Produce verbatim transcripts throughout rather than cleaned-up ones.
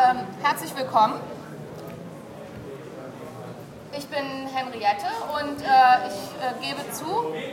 ähm, herzlich willkommen. Ich bin Henriette und äh, ich äh, gebe zu,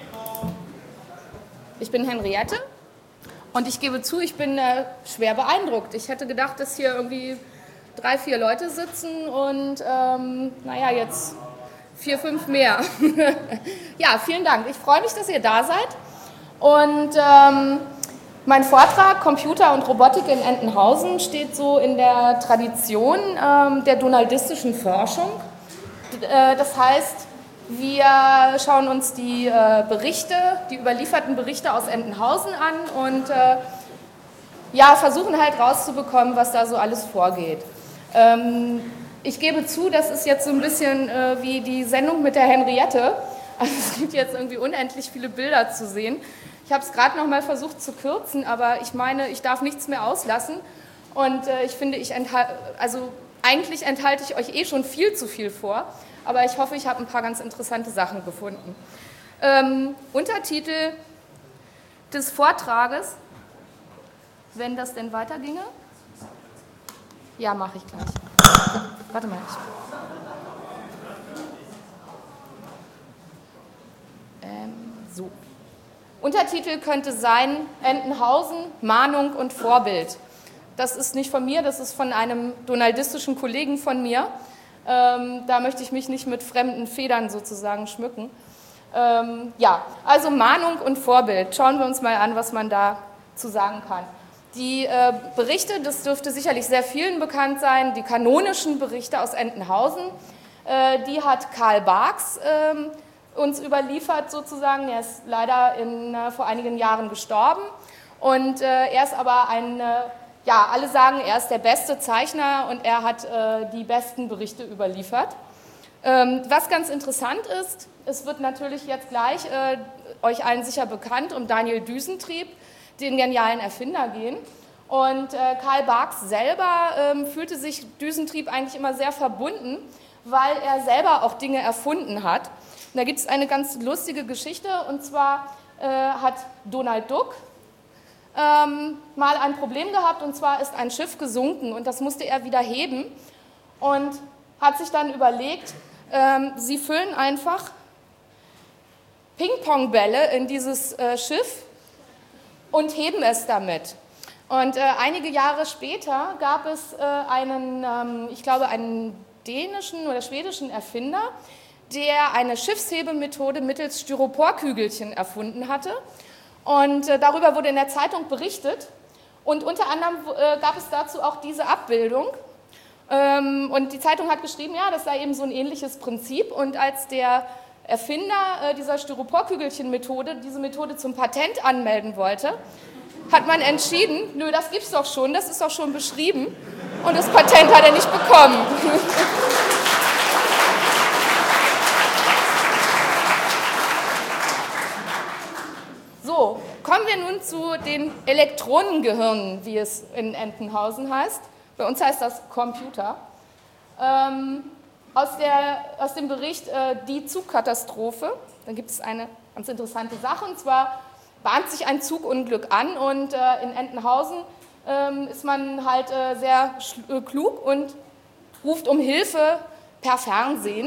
ich bin Henriette und ich gebe zu, ich bin äh, schwer beeindruckt. Ich hätte gedacht, dass hier irgendwie drei, vier Leute sitzen und ähm, naja, jetzt vier, fünf mehr. Ja, vielen Dank. Ich freue mich, dass ihr da seid. Und ähm, mein Vortrag Computer und Robotik in Entenhausen steht so in der Tradition ähm, der donaldistischen Forschung. D äh, das heißt, wir schauen uns die äh, Berichte, die überlieferten Berichte aus Entenhausen an und äh, ja, versuchen halt rauszubekommen, was da so alles vorgeht. Ähm, ich gebe zu, das ist jetzt so ein bisschen äh, wie die Sendung mit der Henriette. Also es gibt jetzt irgendwie unendlich viele Bilder zu sehen. Ich habe es gerade noch mal versucht zu kürzen, aber ich meine, ich darf nichts mehr auslassen. Und äh, ich finde, ich also eigentlich enthalte ich euch eh schon viel zu viel vor, aber ich hoffe, ich habe ein paar ganz interessante Sachen gefunden. Ähm, Untertitel des Vortrages, wenn das denn weiterginge? Ja, mache ich gleich. Warte mal. Ich ähm, so. Untertitel könnte sein, Entenhausen, Mahnung und Vorbild. Das ist nicht von mir, das ist von einem donaldistischen Kollegen von mir. Ähm, da möchte ich mich nicht mit fremden Federn sozusagen schmücken. Ähm, ja, also Mahnung und Vorbild. Schauen wir uns mal an, was man da zu sagen kann. Die äh, Berichte, das dürfte sicherlich sehr vielen bekannt sein, die kanonischen Berichte aus Entenhausen, äh, die hat Karl Barks äh, uns überliefert sozusagen. Er ist leider in, äh, vor einigen Jahren gestorben und äh, er ist aber ein, äh, ja, alle sagen, er ist der beste Zeichner und er hat äh, die besten Berichte überliefert. Ähm, was ganz interessant ist, es wird natürlich jetzt gleich äh, euch allen sicher bekannt um Daniel Düsentrieb, den genialen Erfinder, gehen. Und äh, Karl Barks selber ähm, fühlte sich Düsentrieb eigentlich immer sehr verbunden, weil er selber auch Dinge erfunden hat. Und da gibt es eine ganz lustige Geschichte, und zwar äh, hat Donald Duck ähm, mal ein Problem gehabt, und zwar ist ein Schiff gesunken und das musste er wieder heben und hat sich dann überlegt, ähm, sie füllen einfach Ping-Pong-Bälle in dieses äh, Schiff und heben es damit. Und äh, einige Jahre später gab es äh, einen, ähm, ich glaube, einen dänischen oder schwedischen Erfinder, der eine Schiffshebemethode mittels Styroporkügelchen erfunden hatte. Und äh, darüber wurde in der Zeitung berichtet. Und unter anderem äh, gab es dazu auch diese Abbildung. Ähm, und die Zeitung hat geschrieben, ja, das sei eben so ein ähnliches Prinzip. Und als der Erfinder äh, dieser Styroporkügelchen-Methode diese Methode zum Patent anmelden wollte, hat man entschieden, nö, das gibt's doch schon, das ist doch schon beschrieben und das Patent hat er nicht bekommen. So, kommen wir nun zu den Elektronengehirnen, wie es in Entenhausen heißt. Bei uns heißt das Computer. Ähm, Aus, der, aus dem Bericht äh, Die Zugkatastrophe, da gibt es eine ganz interessante Sache, und zwar bahnt sich ein Zugunglück an und äh, in Entenhausen ähm, ist man halt äh, sehr äh, klug und ruft um Hilfe per Fernsehen.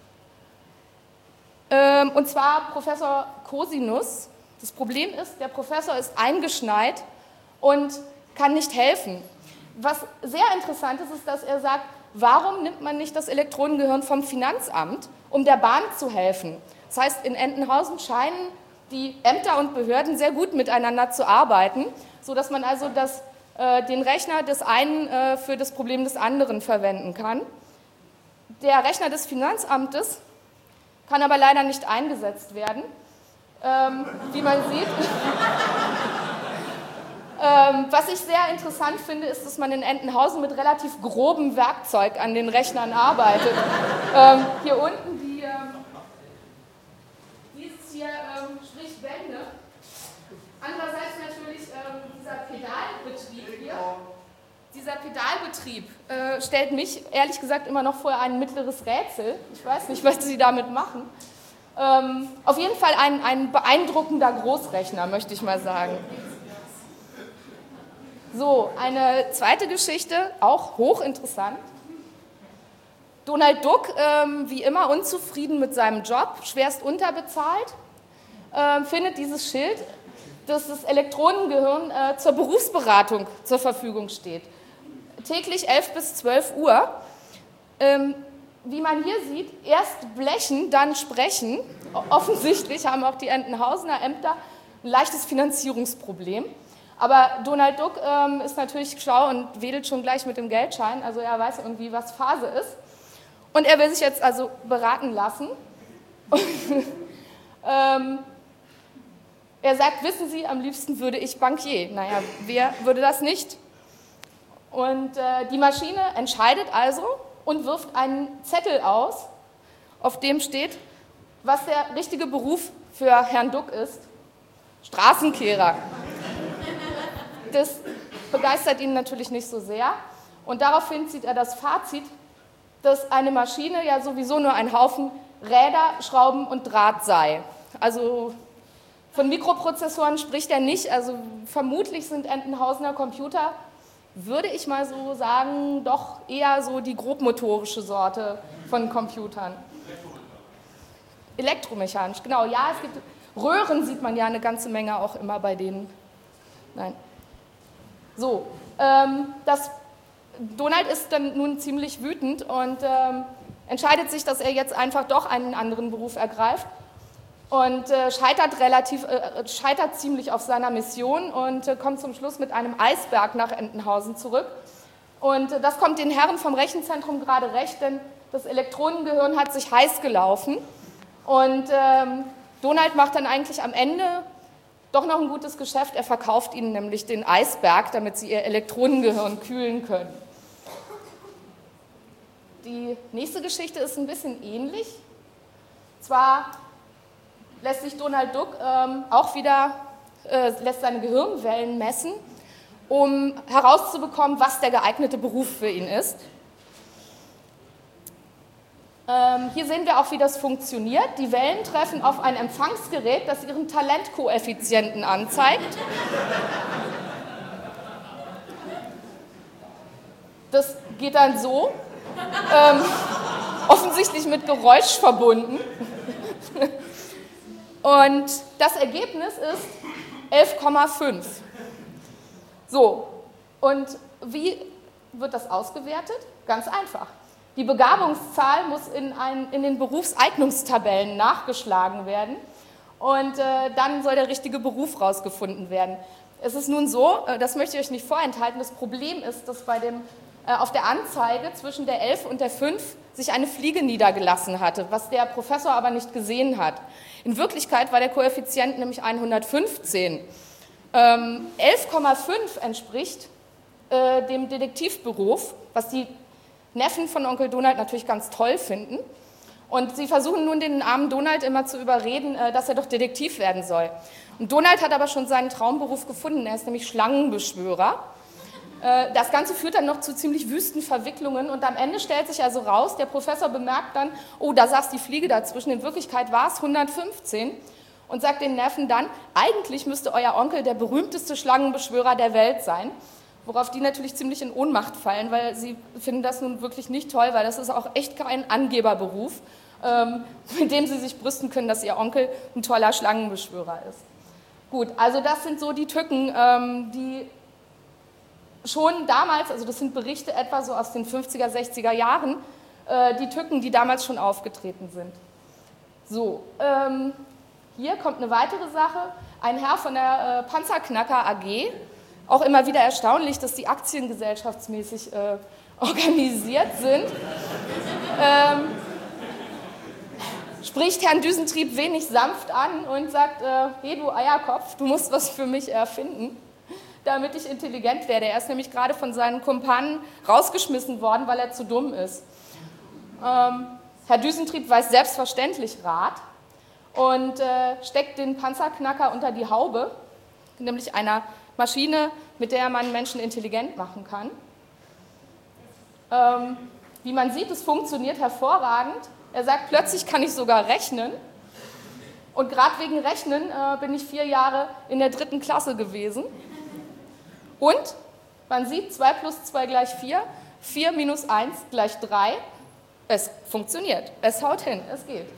Ähm, und zwar Professor Cosinus. Das Problem ist, der Professor ist eingeschneit und kann nicht helfen. Was sehr interessant ist, ist, dass er sagt, warum nimmt man nicht das Elektronengehirn vom Finanzamt, um der Bahn zu helfen? Das heißt, in Entenhausen scheinen die Ämter und Behörden sehr gut miteinander zu arbeiten, sodass man also das, äh, den Rechner des einen äh, für das Problem des anderen verwenden kann. Der Rechner des Finanzamtes kann aber leider nicht eingesetzt werden, ähm, wie man sieht. Ähm, was ich sehr interessant finde, ist, dass man in Entenhausen mit relativ grobem Werkzeug an den Rechnern arbeitet. Ähm, hier unten die, ähm, dieses hier ähm, spricht Bände. Andererseits natürlich ähm, dieser Pedalbetrieb hier. Dieser Pedalbetrieb äh, stellt mich ehrlich gesagt immer noch vor ein mittleres Rätsel. Ich weiß nicht, was sie damit machen. Ähm, auf jeden Fall ein, ein beeindruckender Großrechner, möchte ich mal sagen. So, eine zweite Geschichte, auch hochinteressant. Donald Duck, ähm, wie immer unzufrieden mit seinem Job, schwerst unterbezahlt, äh, findet dieses Schild, dass das Elektronengehirn äh, zur Berufsberatung zur Verfügung steht. Täglich elf bis zwölf Uhr. Ähm, wie man hier sieht, erst blechen, dann sprechen. Offensichtlich haben auch die Entenhausener Ämter ein leichtes Finanzierungsproblem. Aber Donald Duck ähm, ist natürlich schlau und wedelt schon gleich mit dem Geldschein, also er weiß irgendwie, was Phase ist. Und er will sich jetzt also beraten lassen. ähm, er sagt, wissen Sie, am liebsten würde ich Bankier. Naja, wer würde das nicht? Und äh, die Maschine entscheidet also und wirft einen Zettel aus, auf dem steht, was der richtige Beruf für Herrn Duck ist. Straßenkehrer. Das begeistert ihn natürlich nicht so sehr. Und daraufhin zieht er das Fazit, dass eine Maschine ja sowieso nur ein Haufen Räder, Schrauben und Draht sei. Also von Mikroprozessoren spricht er nicht, also vermutlich sind Entenhausener Computer, würde ich mal so sagen, doch eher so die grobmotorische Sorte von Computern. Elektromechanisch, genau, ja, es gibt Röhren, sieht man ja eine ganze Menge auch immer bei denen. Nein. So, ähm, das Donald ist dann nun ziemlich wütend und ähm, entscheidet sich, dass er jetzt einfach doch einen anderen Beruf ergreift und äh, scheitert, relativ, äh, scheitert ziemlich auf seiner Mission und äh, kommt zum Schluss mit einem Eisberg nach Entenhausen zurück. Und äh, das kommt den Herren vom Rechenzentrum gerade recht, denn das Elektronengehirn hat sich heiß gelaufen und ähm, Donald macht dann eigentlich am Ende doch noch ein gutes Geschäft. Er verkauft ihnen nämlich den Eisberg, damit sie ihr Elektronengehirn kühlen können. Die nächste Geschichte ist ein bisschen ähnlich. Zwar lässt sich Donald Duck ähm, auch wieder, äh, lässt seine Gehirnwellen messen, um herauszubekommen, was der geeignete Beruf für ihn ist. Ähm, hier sehen wir auch, wie das funktioniert. Die Wellen treffen auf ein Empfangsgerät, das ihren Talentkoeffizienten anzeigt. Das geht dann so, ähm, offensichtlich mit Geräusch verbunden. Und das Ergebnis ist elf Komma fünf. So, und wie wird das ausgewertet? Ganz einfach. Die Begabungszahl muss in, ein, in den Berufseignungstabellen nachgeschlagen werden und äh, dann soll der richtige Beruf rausgefunden werden. Es ist nun so, äh, das möchte ich euch nicht vorenthalten, das Problem ist, dass bei dem, äh, auf der Anzeige zwischen der elf und der fünf sich eine Fliege niedergelassen hatte, was der Professor aber nicht gesehen hat. In Wirklichkeit war der Koeffizient nämlich hundertfünfzehn. Ähm, elf Komma fünf entspricht äh, dem Detektivberuf, was die Neffen von Onkel Donald natürlich ganz toll finden. Und sie versuchen nun, den armen Donald immer zu überreden, dass er doch Detektiv werden soll. Und Donald hat aber schon seinen Traumberuf gefunden, er ist nämlich Schlangenbeschwörer. Das Ganze führt dann noch zu ziemlich wüsten Verwicklungen und am Ende stellt sich also raus, der Professor bemerkt dann, oh, da saß die Fliege dazwischen, in Wirklichkeit war es hundertfünfzehn und sagt den Neffen dann, eigentlich müsste euer Onkel der berühmteste Schlangenbeschwörer der Welt sein. Worauf die natürlich ziemlich in Ohnmacht fallen, weil sie finden das nun wirklich nicht toll, weil das ist auch echt kein Angeberberuf, ähm, mit dem sie sich brüsten können, dass ihr Onkel ein toller Schlangenbeschwörer ist. Gut, also das sind so die Tücken, ähm, die schon damals, also das sind Berichte etwa so aus den fünfziger, sechziger Jahren, äh, die Tücken, die damals schon aufgetreten sind. So, ähm, hier kommt eine weitere Sache. Ein Herr von der äh, Panzerknacker A G, auch immer wieder erstaunlich, dass die Aktien gesellschaftsmäßig äh, organisiert sind, ähm, spricht Herrn Düsentrieb wenig sanft an und sagt, äh, hey du Eierkopf, du musst was für mich erfinden, damit ich intelligent werde. Er ist nämlich gerade von seinen Kumpanen rausgeschmissen worden, weil er zu dumm ist. Ähm, Herr Düsentrieb weiß selbstverständlich Rat und äh, steckt den Panzerknacker unter die Haube, nämlich einer Maschine, mit der man Menschen intelligent machen kann. Ähm, wie man sieht, es funktioniert hervorragend. Er sagt, plötzlich kann ich sogar rechnen. Und gerade wegen Rechnen äh, bin ich vier Jahre in der dritten Klasse gewesen. Und Man sieht, zwei plus zwei gleich vier, vier minus eins gleich drei. Es funktioniert, es haut hin, es geht.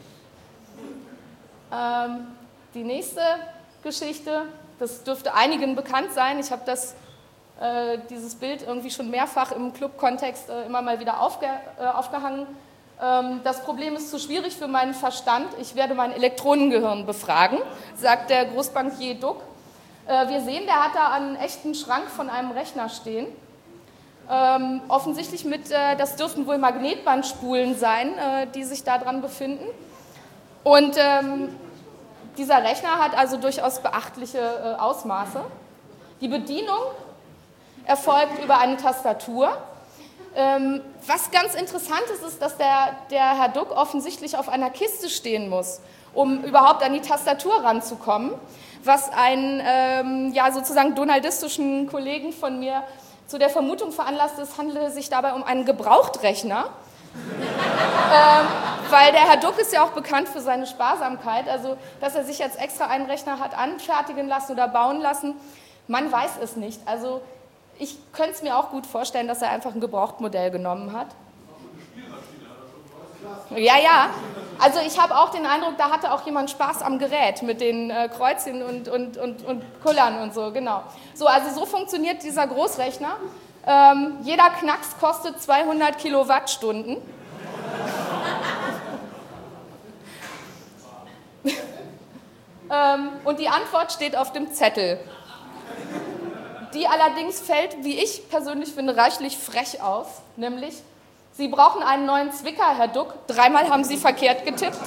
Ähm, die nächste Geschichte, das dürfte einigen bekannt sein. Ich habe das, äh, dieses Bild irgendwie schon mehrfach im Club-Kontext äh, immer mal wieder aufge, äh, aufgehangen. Ähm, das Problem ist zu schwierig für meinen Verstand. Ich werde mein Elektronengehirn befragen, sagt der Großbankier Duck. Äh, wir sehen, der hat da einen echten Schrank von einem Rechner stehen. Ähm, offensichtlich mit, äh, das dürften wohl Magnetbandspulen sein, äh, die sich da dran befinden. Und ähm, dieser Rechner hat also durchaus beachtliche äh, Ausmaße. Die Bedienung erfolgt über eine Tastatur. Ähm, was ganz interessant ist, ist, dass der, der Herr Duck offensichtlich auf einer Kiste stehen muss, um überhaupt an die Tastatur ranzukommen, was einen ähm, ja, sozusagen donaldistischen Kollegen von mir zu der Vermutung veranlasst, es handele sich dabei um einen Gebrauchtrechner. ähm, weil der Herr Duck ist ja auch bekannt für seine Sparsamkeit, also dass er sich jetzt extra einen Rechner hat anfertigen lassen oder bauen lassen, man weiß es nicht. Also ich könnte es mir auch gut vorstellen, dass er einfach ein Gebrauchtmodell genommen hat. Ja, ja, also ich habe auch den Eindruck, da hatte auch jemand Spaß am Gerät mit den äh, Kreuzchen und, und, und, und Kullern und so, genau. So, also so funktioniert dieser Großrechner. Ähm, jeder Knacks kostet zweihundert Kilowattstunden. ähm, und die Antwort steht auf dem Zettel. Die allerdings fällt, wie ich persönlich finde, reichlich frech aus, nämlich: Sie brauchen einen neuen Zwicker, Herr Duck. Dreimal haben Sie verkehrt getippt.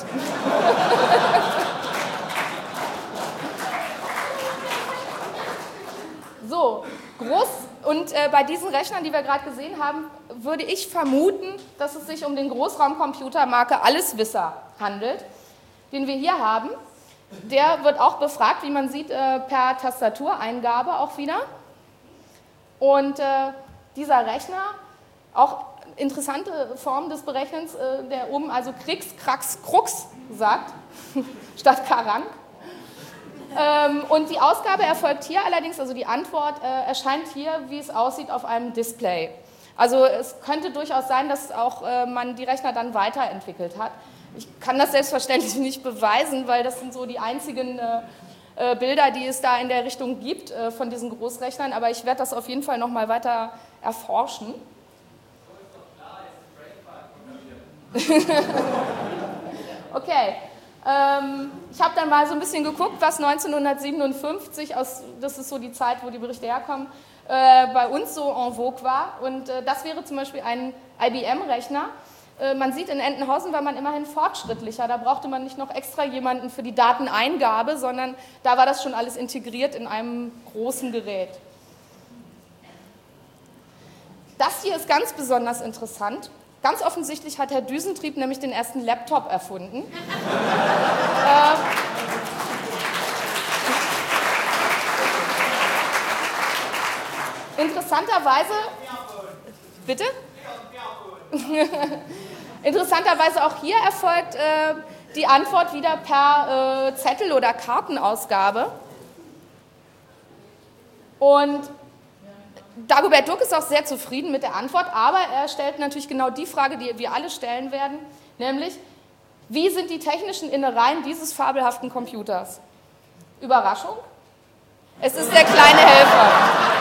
So, groß. Und äh, bei diesen Rechnern, die wir gerade gesehen haben, würde ich vermuten, dass es sich um den Großraumcomputer Marke Alleswisser handelt, den wir hier haben. Der wird auch befragt, wie man sieht, äh, per Tastatureingabe auch wieder. Und äh, dieser Rechner, auch interessante Form des Berechnens, äh, der oben also Krix, Krax, Krux sagt, statt Karank. Ähm, und die Ausgabe erfolgt hier allerdings, also die Antwort äh, erscheint hier, wie es aussieht, auf einem Display. Also es könnte durchaus sein, dass auch äh, man die Rechner dann weiterentwickelt hat. Ich kann das selbstverständlich nicht beweisen, weil das sind so die einzigen äh, äh, Bilder, die es da in der Richtung gibt äh, von diesen Großrechnern, aber ich werde das auf jeden Fall noch mal weiter erforschen. Okay. Ähm, ich habe dann mal so ein bisschen geguckt, was neunzehnhundertsiebenundfünfzig, aus, das ist so die Zeit, wo die Berichte herkommen, äh, bei uns so en vogue war. Und äh, das wäre zum Beispiel ein I B M-Rechner. Äh, man sieht, in Entenhausen war man immerhin fortschrittlicher. Da brauchte man nicht noch extra jemanden für die Dateneingabe, sondern da war das schon alles integriert in einem großen Gerät. Das hier ist ganz besonders interessant. Ganz offensichtlich hat Herr Düsentrieb nämlich den ersten Laptop erfunden. äh, interessanterweise... Bitte? Interessanterweise auch hier erfolgt äh, die Antwort wieder per äh, Zettel- oder Kartenausgabe. Und Dagobert Duck ist auch sehr zufrieden mit der Antwort, aber er stellt natürlich genau die Frage, die wir alle stellen werden, nämlich: Wie sind die technischen Innereien dieses fabelhaften Computers? Überraschung? Es ist der kleine Helfer.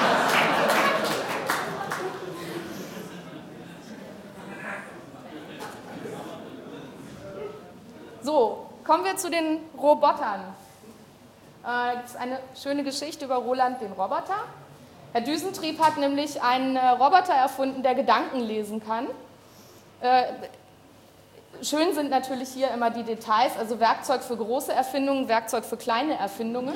So, kommen wir zu den Robotern. Äh, das ist eine schöne Geschichte über Roland den Roboter. Herr Düsentrieb hat nämlich einen Roboter erfunden, der Gedanken lesen kann. Äh, schön sind natürlich hier immer die Details, also Werkzeug für große Erfindungen, Werkzeug für kleine Erfindungen.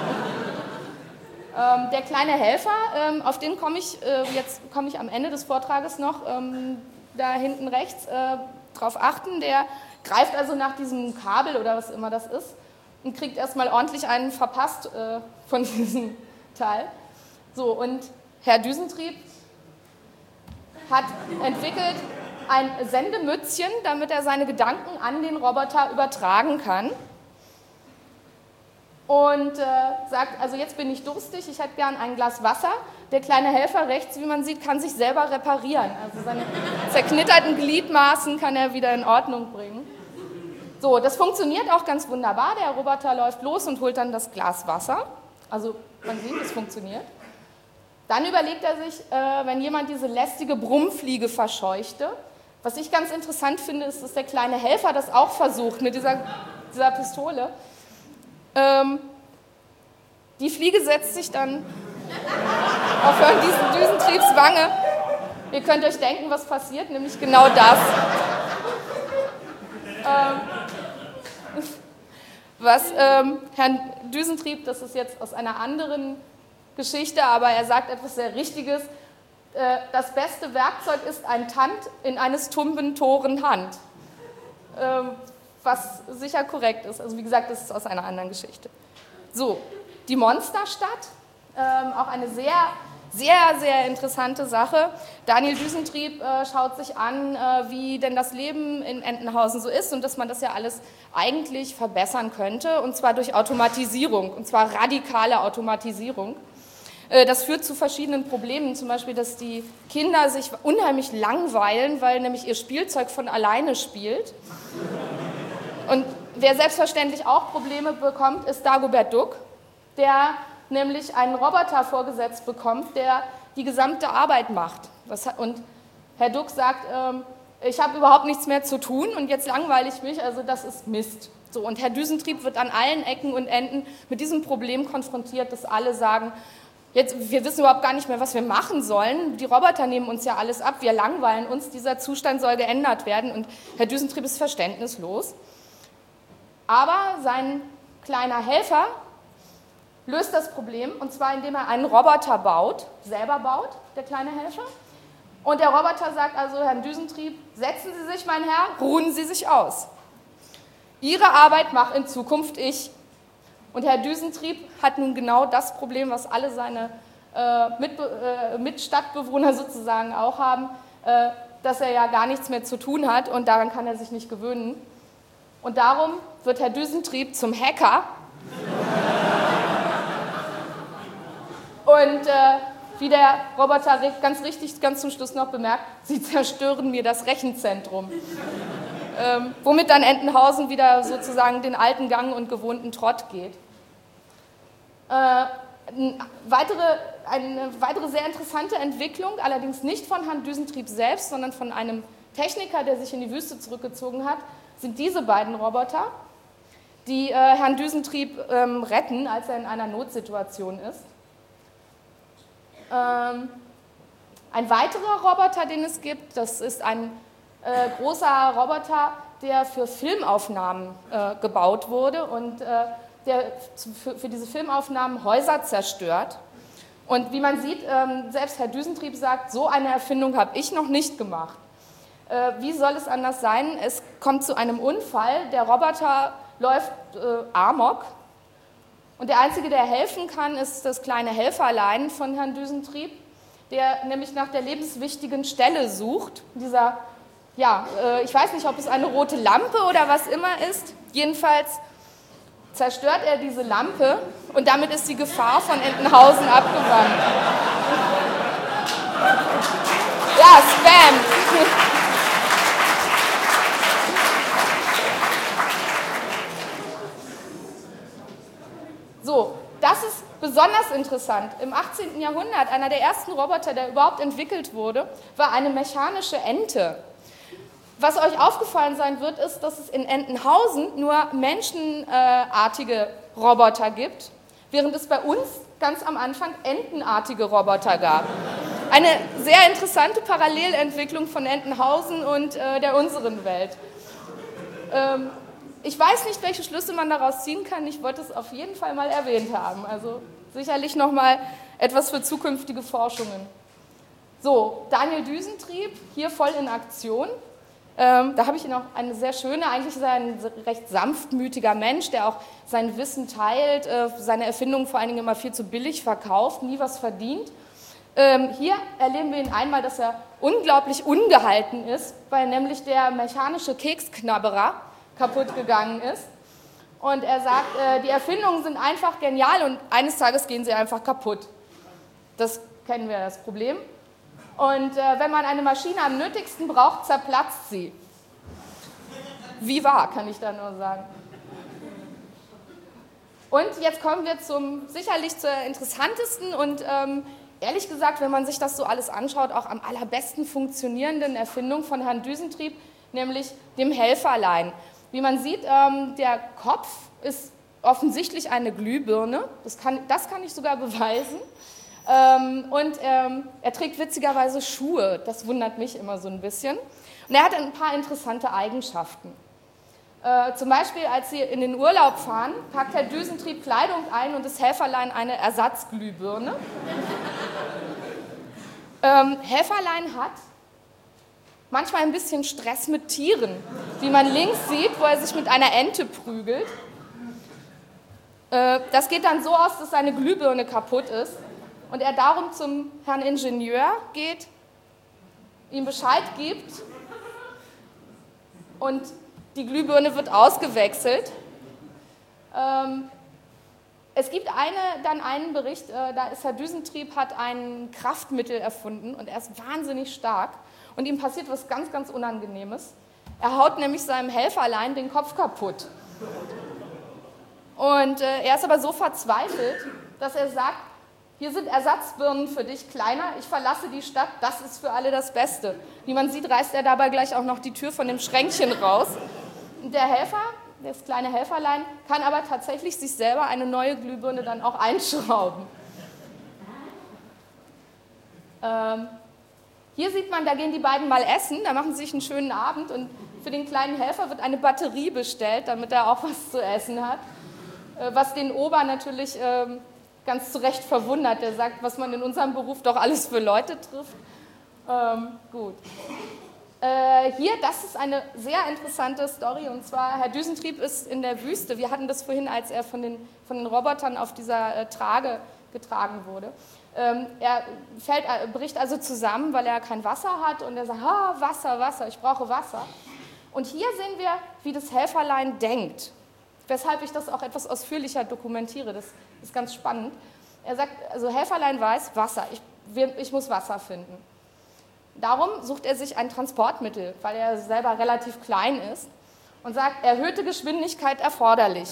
ähm, der kleine Helfer, ähm, auf den komme ich, äh, jetzt komme ich am Ende des Vortrages noch, ähm, da hinten rechts, äh, drauf achten. Der greift also nach diesem Kabel oder was immer das ist und kriegt erstmal ordentlich einen verpasst äh, von diesem Teil. So, und Herr Düsentrieb hat entwickelt ein Sendemützchen, damit er seine Gedanken an den Roboter übertragen kann. und äh, sagt, also jetzt bin ich durstig, ich hätte gern ein Glas Wasser. Der kleine Helfer rechts, wie man sieht, kann sich selber reparieren. Also seine zerknitterten Gliedmaßen kann er wieder in Ordnung bringen. So, das funktioniert auch ganz wunderbar. Der Roboter läuft los und holt dann das Glas Wasser. Also man sieht, es funktioniert. Dann überlegt er sich, äh, wenn jemand diese lästige Brummfliege verscheuchte. Was ich ganz interessant finde, ist, dass der kleine Helfer das auch versucht mit dieser, dieser Pistole. Ähm, die Fliege setzt sich dann auf diesen Düsentriebswange. Ihr könnt euch denken, was passiert, nämlich genau das. Ähm, was ähm, Herrn Düsentrieb, das ist jetzt aus einer anderen Geschichte, aber er sagt etwas sehr Richtiges, äh, das beste Werkzeug ist ein Tand in eines tumben Toren Hand. Ähm, was sicher korrekt ist. Also wie gesagt, das ist aus einer anderen Geschichte. So, die Monsterstadt, ähm, auch eine sehr, sehr, sehr interessante Sache. Daniel Düsentrieb äh, schaut sich an, äh, wie denn das Leben in Entenhausen so ist und dass man das ja alles eigentlich verbessern könnte, und zwar durch Automatisierung, und zwar radikale Automatisierung. Äh, das führt zu verschiedenen Problemen, zum Beispiel, dass die Kinder sich unheimlich langweilen, weil nämlich ihr Spielzeug von alleine spielt. Und wer selbstverständlich auch Probleme bekommt, ist Dagobert Duck, der nämlich einen Roboter vorgesetzt bekommt, der die gesamte Arbeit macht. Und Herr Duck sagt, ähm, ich habe überhaupt nichts mehr zu tun und jetzt langweile ich mich, also das ist Mist. So, und Herr Düsentrieb wird an allen Ecken und Enden mit diesem Problem konfrontiert, dass alle sagen, jetzt, wir wissen überhaupt gar nicht mehr, was wir machen sollen. Die Roboter nehmen uns ja alles ab, wir langweilen uns, dieser Zustand soll geändert werden. Und Herr Düsentrieb ist verständnislos. Aber sein kleiner Helfer löst das Problem, und zwar indem er einen Roboter baut, selber baut, der kleine Helfer. Und der Roboter sagt also, Herrn Düsentrieb, setzen Sie sich, mein Herr, ruhen Sie sich aus. Ihre Arbeit mache in Zukunft ich. Und Herr Düsentrieb hat nun genau das Problem, was alle seine äh, Mitbe äh, Mitstadtbewohner sozusagen auch haben, äh, dass er ja gar nichts mehr zu tun hat und daran kann er sich nicht gewöhnen. Und darum wird Herr Düsentrieb zum Hacker. Und äh, wie der Roboter ganz richtig, ganz zum Schluss noch bemerkt, sie zerstören mir das Rechenzentrum. Ähm, womit dann Entenhausen wieder sozusagen den alten Gang und gewohnten Trott geht. Äh, eine, weitere, eine weitere sehr interessante Entwicklung, allerdings nicht von Herrn Düsentrieb selbst, sondern von einem Techniker, der sich in die Wüste zurückgezogen hat, sind diese beiden Roboter, die äh, Herrn Düsentrieb ähm, retten, als er in einer Notsituation ist. Ähm, ein weiterer Roboter, den es gibt, das ist ein äh, großer Roboter, der für Filmaufnahmen äh, gebaut wurde und äh, der für, für diese Filmaufnahmen Häuser zerstört. Und wie man sieht, ähm, selbst Herr Düsentrieb sagt, so eine Erfindung habe ich noch nicht gemacht. Äh, wie soll es anders sein? Es kommt zu einem Unfall, der Roboter läuft äh, amok. Und der Einzige, der helfen kann, ist das kleine Helferlein von Herrn Düsentrieb, der nämlich nach der lebenswichtigen Stelle sucht. Dieser, ja, äh, ich weiß nicht, ob es eine rote Lampe oder was immer ist. Jedenfalls zerstört er diese Lampe und damit ist die Gefahr von Entenhausen abgewandt. Ja, Spam. So, das ist besonders interessant. Im achtzehnten Jahrhundert, einer der ersten Roboter, der überhaupt entwickelt wurde, war eine mechanische Ente. Was euch aufgefallen sein wird, ist, dass es in Entenhausen nur menschenartige Roboter gibt, während es bei uns ganz am Anfang entenartige Roboter gab. Eine sehr interessante Parallelentwicklung von Entenhausen und äh, der unseren Welt. Ähm, Ich weiß nicht, welche Schlüsse man daraus ziehen kann. Ich wollte es auf jeden Fall mal erwähnt haben. Also sicherlich nochmal etwas für zukünftige Forschungen. So, Daniel Düsentrieb, hier voll in Aktion. Ähm, da habe ich noch eine sehr schöne, eigentlich ist er ein recht sanftmütiger Mensch, der auch sein Wissen teilt, äh, seine Erfindungen vor allen Dingen immer viel zu billig verkauft, nie was verdient. Ähm, hier erleben wir ihn einmal, dass er unglaublich ungehalten ist, weil nämlich der mechanische Keksknabberer kaputt gegangen ist. Und er sagt, äh, die Erfindungen sind einfach genial und eines Tages gehen sie einfach kaputt. Das kennen wir, das Problem. Und äh, wenn man eine Maschine am nötigsten braucht, zerplatzt sie. Wie wahr, kann ich da nur sagen. Und jetzt kommen wir zum sicherlich zur interessantesten und ähm, ehrlich gesagt, wenn man sich das so alles anschaut, auch am allerbesten funktionierenden Erfindung von Herrn Düsentrieb, nämlich dem Helferlein. Wie man sieht, ähm, der Kopf ist offensichtlich eine Glühbirne, das kann, das kann ich sogar beweisen. Ähm, und ähm, er trägt witzigerweise Schuhe, das wundert mich immer so ein bisschen. Und er hat ein paar interessante Eigenschaften. Äh, zum Beispiel, als Sie in den Urlaub fahren, packt Herr Düsentrieb Kleidung ein und das Helferlein eine Ersatzglühbirne. ähm, Helferlein hat manchmal ein bisschen Stress mit Tieren, wie man links sieht, wo er sich mit einer Ente prügelt. Äh, das geht dann so aus, dass seine Glühbirne kaputt ist und er darum zum Herrn Ingenieur geht, ihm Bescheid gibt und die Glühbirne wird ausgewechselt. Ähm, es gibt eine, dann einen Bericht, äh, da ist Herr Düsentrieb, hat ein Kraftmittel erfunden und er ist wahnsinnig stark. Und ihm passiert was ganz, ganz Unangenehmes. Er haut nämlich seinem Helferlein den Kopf kaputt. Und äh, er ist aber so verzweifelt, dass er sagt, hier sind Ersatzbirnen für dich, Kleiner, ich verlasse die Stadt, das ist für alle das Beste. Wie man sieht, reißt er dabei gleich auch noch die Tür von dem Schränkchen raus. Und der Helfer, das kleine Helferlein, kann aber tatsächlich sich selber eine neue Glühbirne dann auch einschrauben. Ähm, Hier sieht man, da gehen die beiden mal essen, da machen sie sich einen schönen Abend und für den kleinen Helfer wird eine Batterie bestellt, damit er auch was zu essen hat. Was den Ober natürlich ähm, ganz zu Recht verwundert, der sagt, was man in unserem Beruf doch alles für Leute trifft. Ähm, gut. Äh, hier, das ist eine sehr interessante Story und zwar, Herr Düsentrieb ist in der Wüste. Wir hatten das vorhin, als er von den, von den Robotern auf dieser äh, Trage getragen wurde. Ähm, er fällt, er bricht also zusammen, weil er kein Wasser hat und er sagt, ah, Wasser, Wasser, ich brauche Wasser. Und hier sehen wir, wie das Helferlein denkt, weshalb ich das auch etwas ausführlicher dokumentiere, das ist ganz spannend. Er sagt, also Helferlein weiß, Wasser, ich, ich muss Wasser finden. Darum sucht er sich ein Transportmittel, weil er selber relativ klein ist und sagt, erhöhte Geschwindigkeit erforderlich.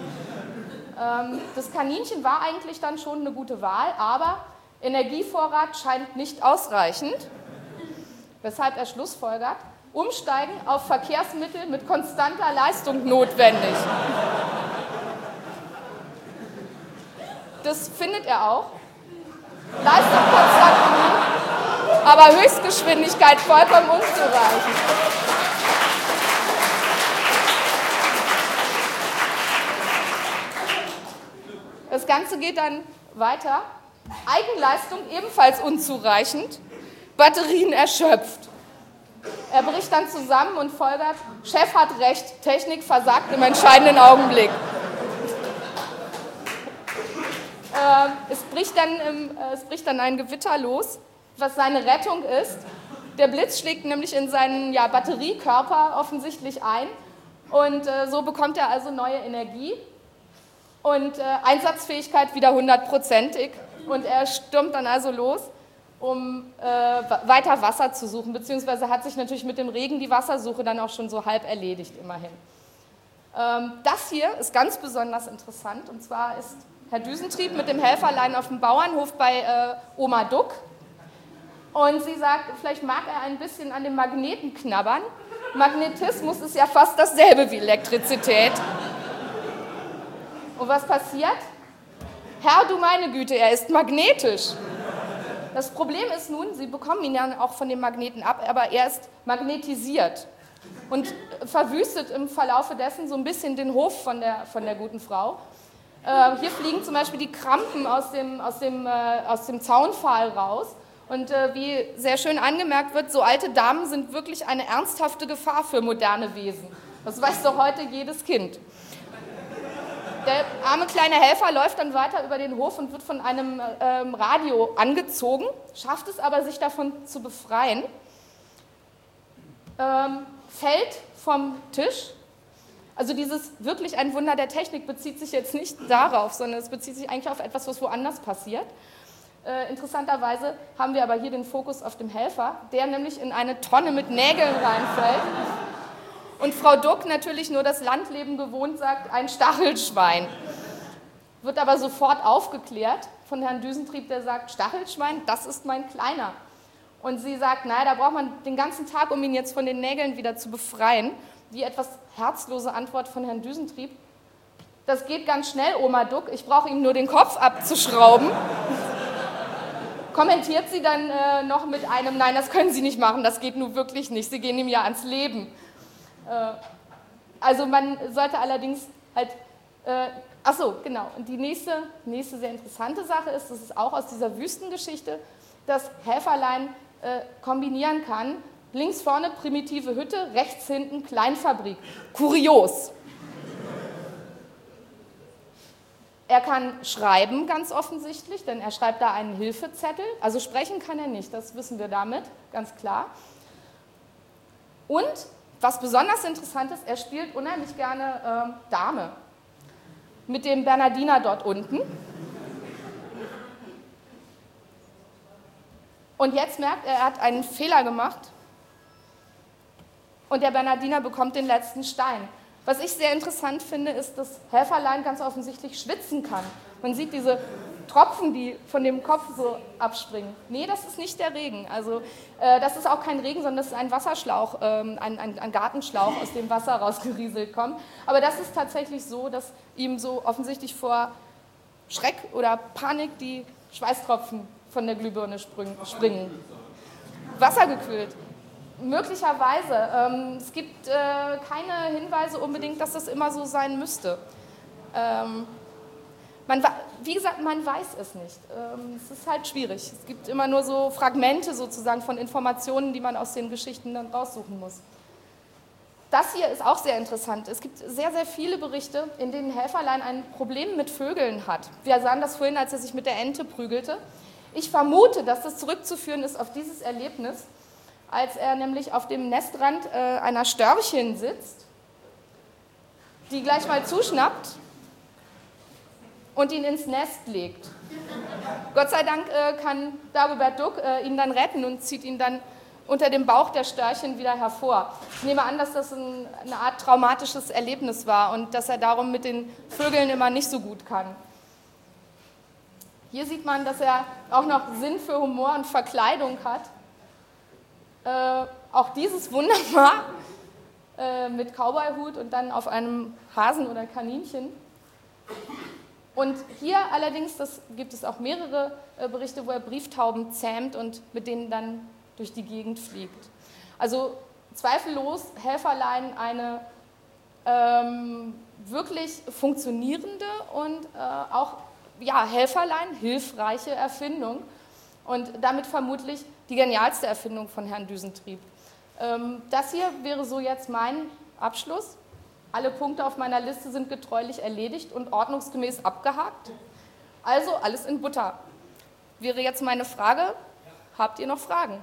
Das Kaninchen war eigentlich dann schon eine gute Wahl, aber Energievorrat scheint nicht ausreichend, weshalb er schlussfolgert, umsteigen auf Verkehrsmittel mit konstanter Leistung notwendig. Das findet er auch. Leistung konstant genug, aber Höchstgeschwindigkeit vollkommen unzureichend. Das Ganze geht dann weiter. Eigenleistung ebenfalls unzureichend, Batterien erschöpft. Er bricht dann zusammen und folgert, Chef hat recht, Technik versagt im entscheidenden Augenblick. Äh, es, bricht dann, äh, es bricht dann ein Gewitter los, was seine Rettung ist. Der Blitz schlägt nämlich in seinen ja, Batteriekörper offensichtlich ein und äh, so bekommt er also neue Energie. Und äh, Einsatzfähigkeit wieder hundertprozentig. Und er stürmt dann also los, um äh, weiter Wasser zu suchen, beziehungsweise hat sich natürlich mit dem Regen die Wassersuche dann auch schon so halb erledigt, immerhin. Ähm, das hier ist ganz besonders interessant, und zwar ist Herr Düsentrieb mit dem Helferlein auf dem Bauernhof bei äh, Oma Duck. Und sie sagt, vielleicht mag er ein bisschen an den Magneten knabbern. Magnetismus ist ja fast dasselbe wie Elektrizität. Und was passiert? Herr, du meine Güte, er ist magnetisch. Das Problem ist nun, Sie bekommen ihn ja auch von dem Magneten ab, aber er ist magnetisiert und verwüstet im Verlaufe dessen so ein bisschen den Hof von der, von der guten Frau. Äh, hier fliegen zum Beispiel die Krampen aus dem, aus dem, äh, aus dem Zaunpfahl raus. Und äh, wie sehr schön angemerkt wird, so alte Damen sind wirklich eine ernsthafte Gefahr für moderne Wesen. Das weiß doch heute jedes Kind. Der arme kleine Helfer läuft dann weiter über den Hof und wird von einem ähm, Radio angezogen, schafft es aber, sich davon zu befreien, ähm, fällt vom Tisch, Also dieses wirklich ein Wunder der Technik bezieht sich jetzt nicht darauf, sondern es bezieht sich eigentlich auf etwas, was woanders passiert. Äh, interessanterweise haben wir aber hier den Fokus auf dem Helfer, der nämlich in eine Tonne mit Nägeln reinfällt. Und Frau Duck, natürlich nur das Landleben gewohnt, sagt, ein Stachelschwein. Wird aber sofort aufgeklärt von Herrn Düsentrieb, der sagt, Stachelschwein, das ist mein Kleiner. Und sie sagt, naja, da braucht man den ganzen Tag, um ihn jetzt von den Nägeln wieder zu befreien. Die etwas herzlose Antwort von Herrn Düsentrieb. Das geht ganz schnell, Oma Duck, ich brauche ihm nur den Kopf abzuschrauben. Kommentiert sie dann äh, noch mit einem, nein, das können Sie nicht machen, das geht nun wirklich nicht, Sie gehen ihm ja ans Leben. Äh, also man sollte allerdings halt, äh, ach so, genau, und die nächste, nächste sehr interessante Sache ist, das ist auch aus dieser Wüstengeschichte, dass Helferlein äh, kombinieren kann, links vorne primitive Hütte, rechts hinten Kleinfabrik. Kurios. Er kann schreiben, ganz offensichtlich, denn er schreibt da einen Hilfezettel. Also sprechen kann er nicht, das wissen wir damit, ganz klar. Und, was besonders interessant ist, er spielt unheimlich gerne äh, Dame. Mit dem Bernardiner dort unten. Und jetzt merkt er, er hat einen Fehler gemacht. Und der Bernardiner bekommt den letzten Stein. Was ich sehr interessant finde, ist, dass Helferlein ganz offensichtlich schwitzen kann. Man sieht diese Tropfen, die von dem Kopf so abspringen. Nee, das ist nicht der Regen. Also äh, das ist auch kein Regen, sondern das ist ein Wasserschlauch, ähm, ein, ein, ein Gartenschlauch, aus dem Wasser rausgerieselt kommt. Aber das ist tatsächlich so, dass ihm so offensichtlich vor Schreck oder Panik die Schweißtropfen von der Glühbirne springen. Wassergekühlt. Möglicherweise. Ähm, es gibt äh, keine Hinweise unbedingt, dass das immer so sein müsste. Ähm, man, wie gesagt, man weiß es nicht. Ähm, es ist halt schwierig. Es gibt immer nur so Fragmente sozusagen von Informationen, die man aus den Geschichten dann raussuchen muss. Das hier ist auch sehr interessant. Es gibt sehr, sehr viele Berichte, in denen Helferlein ein Problem mit Vögeln hat. Wir sahen das vorhin, als er sich mit der Ente prügelte. Ich vermute, dass das zurückzuführen ist auf dieses Erlebnis, als er nämlich auf dem Nestrand äh, einer Störchin sitzt, die gleich mal zuschnappt und ihn ins Nest legt. Gott sei Dank äh, kann Dagobert Duck äh, ihn dann retten und zieht ihn dann unter dem Bauch der Störchin wieder hervor. Ich nehme an, dass das ein, eine Art traumatisches Erlebnis war und dass er darum mit den Vögeln immer nicht so gut kann. Hier sieht man, dass er auch noch Sinn für Humor und Verkleidung hat. Äh, auch dieses wunderbar äh, mit Cowboyhut und dann auf einem Hasen oder Kaninchen. Und hier allerdings, das gibt es auch mehrere äh, Berichte, wo er Brieftauben zähmt und mit denen dann durch die Gegend fliegt. Also zweifellos Helferlein eine ähm, wirklich funktionierende und äh, auch ja, Helferlein hilfreiche Erfindung und damit vermutlich die genialste Erfindung von Herrn Düsentrieb. Ähm, das hier wäre so jetzt mein Abschluss. Alle Punkte auf meiner Liste sind getreulich erledigt und ordnungsgemäß abgehakt. Also alles in Butter. Wäre jetzt meine Frage, habt ihr noch Fragen?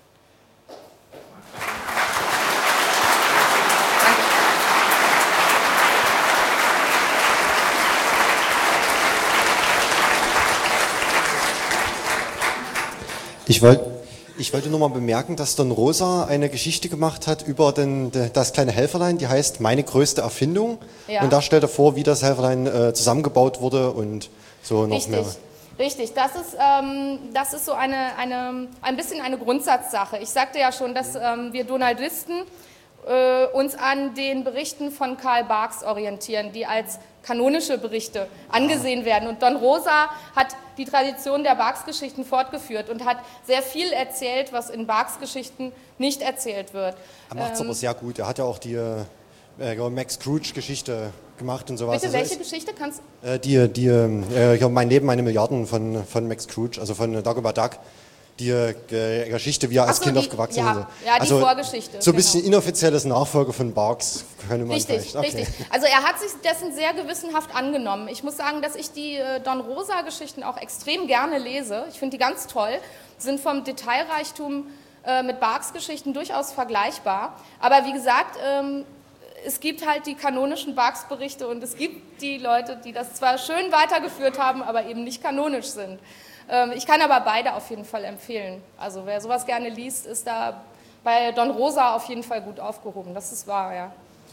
Ich wollte ich wollte nur mal bemerken, dass Don Rosa eine Geschichte gemacht hat über den, das kleine Helferlein, die heißt Meine größte Erfindung. Ja. Und da stellt er vor, wie das Helferlein äh, zusammengebaut wurde und so noch Richtig. mehr. Richtig, das ist, ähm, das ist so eine, eine, ein bisschen eine Grundsatzsache. Ich sagte ja schon, dass ähm, wir Donaldisten äh, uns an den Berichten von Karl Barks orientieren, die als kanonische Berichte angesehen werden. Und Don Rosa hat die Tradition der Barks-Geschichten fortgeführt und hat sehr viel erzählt, was in Barks-Geschichten nicht erzählt wird. Er macht es ähm, aber sehr gut. Er hat ja auch die äh, Max Scrooge-Geschichte gemacht und sowas. Bitte, also welche ist, Geschichte kannst du? Äh, die, die, äh, Mein Leben, meine Milliarden von, von Max Scrooge, also von Dagobert Duck. Die äh, Geschichte, wie er als so, Kind die, aufgewachsen ist. Ja, so. ja, die also, Vorgeschichte. So ein bisschen genau. Inoffizielles Nachfolger von Barks, könnte man Richtig, vielleicht. Okay. richtig. Also er hat sich dessen sehr gewissenhaft angenommen. Ich muss sagen, dass ich die äh, Don Rosa-Geschichten auch extrem gerne lese. Ich finde die ganz toll, sind vom Detailreichtum äh, mit Barks-Geschichten durchaus vergleichbar. Aber wie gesagt, ähm, es gibt halt die kanonischen Barks-Berichte und es gibt die Leute, die das zwar schön weitergeführt haben, aber eben nicht kanonisch sind. Ähm, ich kann aber beide auf jeden Fall empfehlen. Also wer sowas gerne liest, ist da bei Don Rosa auf jeden Fall gut aufgehoben. Das ist wahr, ja.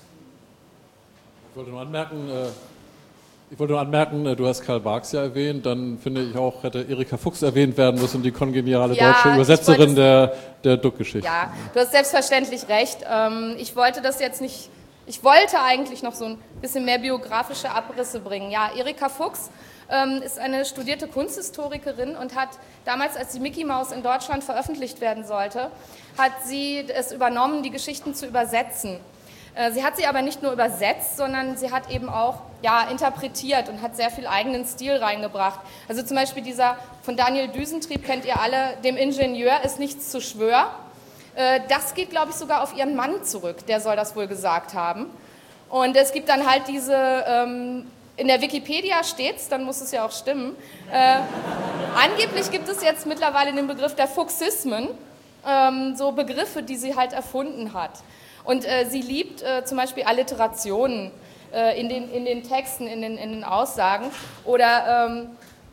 Ich wollte nur anmerken, äh, ich wollte nur anmerken, äh, du hast Karl Barks ja erwähnt, dann finde ich auch, hätte Erika Fuchs erwähnt werden müssen, die kongeniale ja, deutsche Übersetzerin der, der Duck-Geschichte. Ja, du hast selbstverständlich recht. Ähm, ich wollte das jetzt nicht, ich wollte eigentlich noch so ein bisschen mehr biografische Abrisse bringen. Ja, Erika Fuchs ähm, ist eine studierte Kunsthistorikerin und hat damals, als die Mickey Maus in Deutschland veröffentlicht werden sollte, hat sie es übernommen, die Geschichten zu übersetzen. Sie hat sie aber nicht nur übersetzt, sondern sie hat eben auch ja, interpretiert und hat sehr viel eigenen Stil reingebracht. Also zum Beispiel dieser von Daniel Düsentrieb, kennt ihr alle, dem Ingenieur ist nichts zu schwör. Das geht, glaube ich, sogar auf ihren Mann zurück, der soll das wohl gesagt haben. Und es gibt dann halt diese, ähm, in der Wikipedia steht's, dann muss es ja auch stimmen, äh, angeblich gibt es jetzt mittlerweile den Begriff der Fuchsismen, ähm, so Begriffe, die sie halt erfunden hat. Und äh, sie liebt äh, zum Beispiel Alliterationen äh, in, den, in den Texten, in den, in den Aussagen. Oder ähm,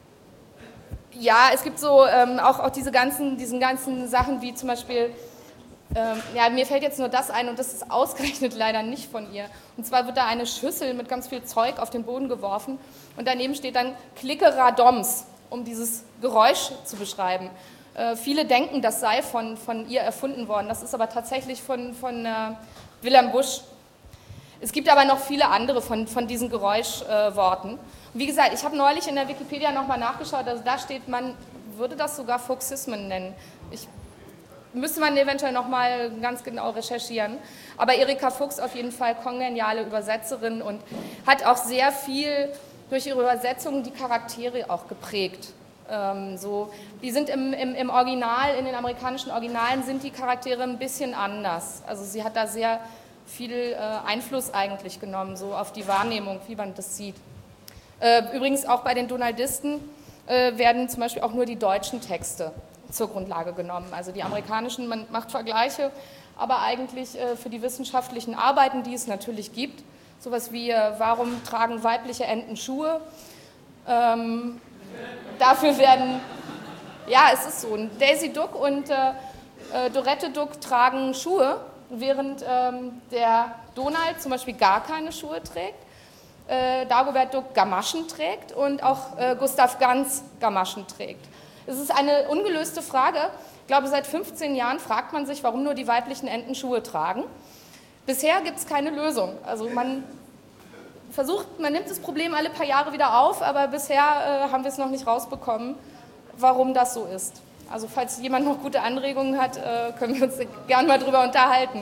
ja, es gibt so ähm, auch, auch diese ganzen, diesen ganzen Sachen wie zum Beispiel, ähm, ja, mir fällt jetzt nur das ein und das ist ausgerechnet leider nicht von ihr. Und zwar wird da eine Schüssel mit ganz viel Zeug auf den Boden geworfen und daneben steht dann Klickeradoms, um dieses Geräusch zu beschreiben. Äh, viele denken, das sei von, von ihr erfunden worden. Das ist aber tatsächlich von, von äh, Wilhelm Busch. Es gibt aber noch viele andere von, von diesen Geräuschworten. Äh, Wie gesagt, ich habe neulich in der Wikipedia nochmal nachgeschaut, also da steht, man würde das sogar Fuchsismen nennen. Ich, müsste man eventuell nochmal ganz genau recherchieren. Aber Erika Fuchs auf jeden Fall kongeniale Übersetzerin und hat auch sehr viel durch ihre Übersetzungen die Charaktere auch geprägt. Ähm, so, die sind im, im, im Original, in den amerikanischen Originalen sind die Charaktere ein bisschen anders. Also sie hat da sehr viel äh, Einfluss eigentlich genommen, so auf die Wahrnehmung, wie man das sieht. Äh, übrigens auch bei den Donaldisten äh, werden zum Beispiel auch nur die deutschen Texte zur Grundlage genommen. Also die amerikanischen, man macht Vergleiche, aber eigentlich äh, für die wissenschaftlichen Arbeiten, die es natürlich gibt, sowas wie, äh, warum tragen weibliche Enten Schuhe, ähm, dafür werden, ja, es ist so, Daisy Duck und äh, Dorette Duck tragen Schuhe, während ähm, der Donald zum Beispiel gar keine Schuhe trägt, äh, Dagobert Duck Gamaschen trägt und auch äh, Gustav Ganz Gamaschen trägt. Es ist eine ungelöste Frage. Ich glaube, seit fünfzehn Jahren fragt man sich, warum nur die weiblichen Enten Schuhe tragen. Bisher gibt es keine Lösung. Also man versucht, man nimmt das Problem alle paar Jahre wieder auf, aber bisher äh, haben wir es noch nicht rausbekommen, warum das so ist. Also falls jemand noch gute Anregungen hat, äh, können wir uns gerne mal drüber unterhalten.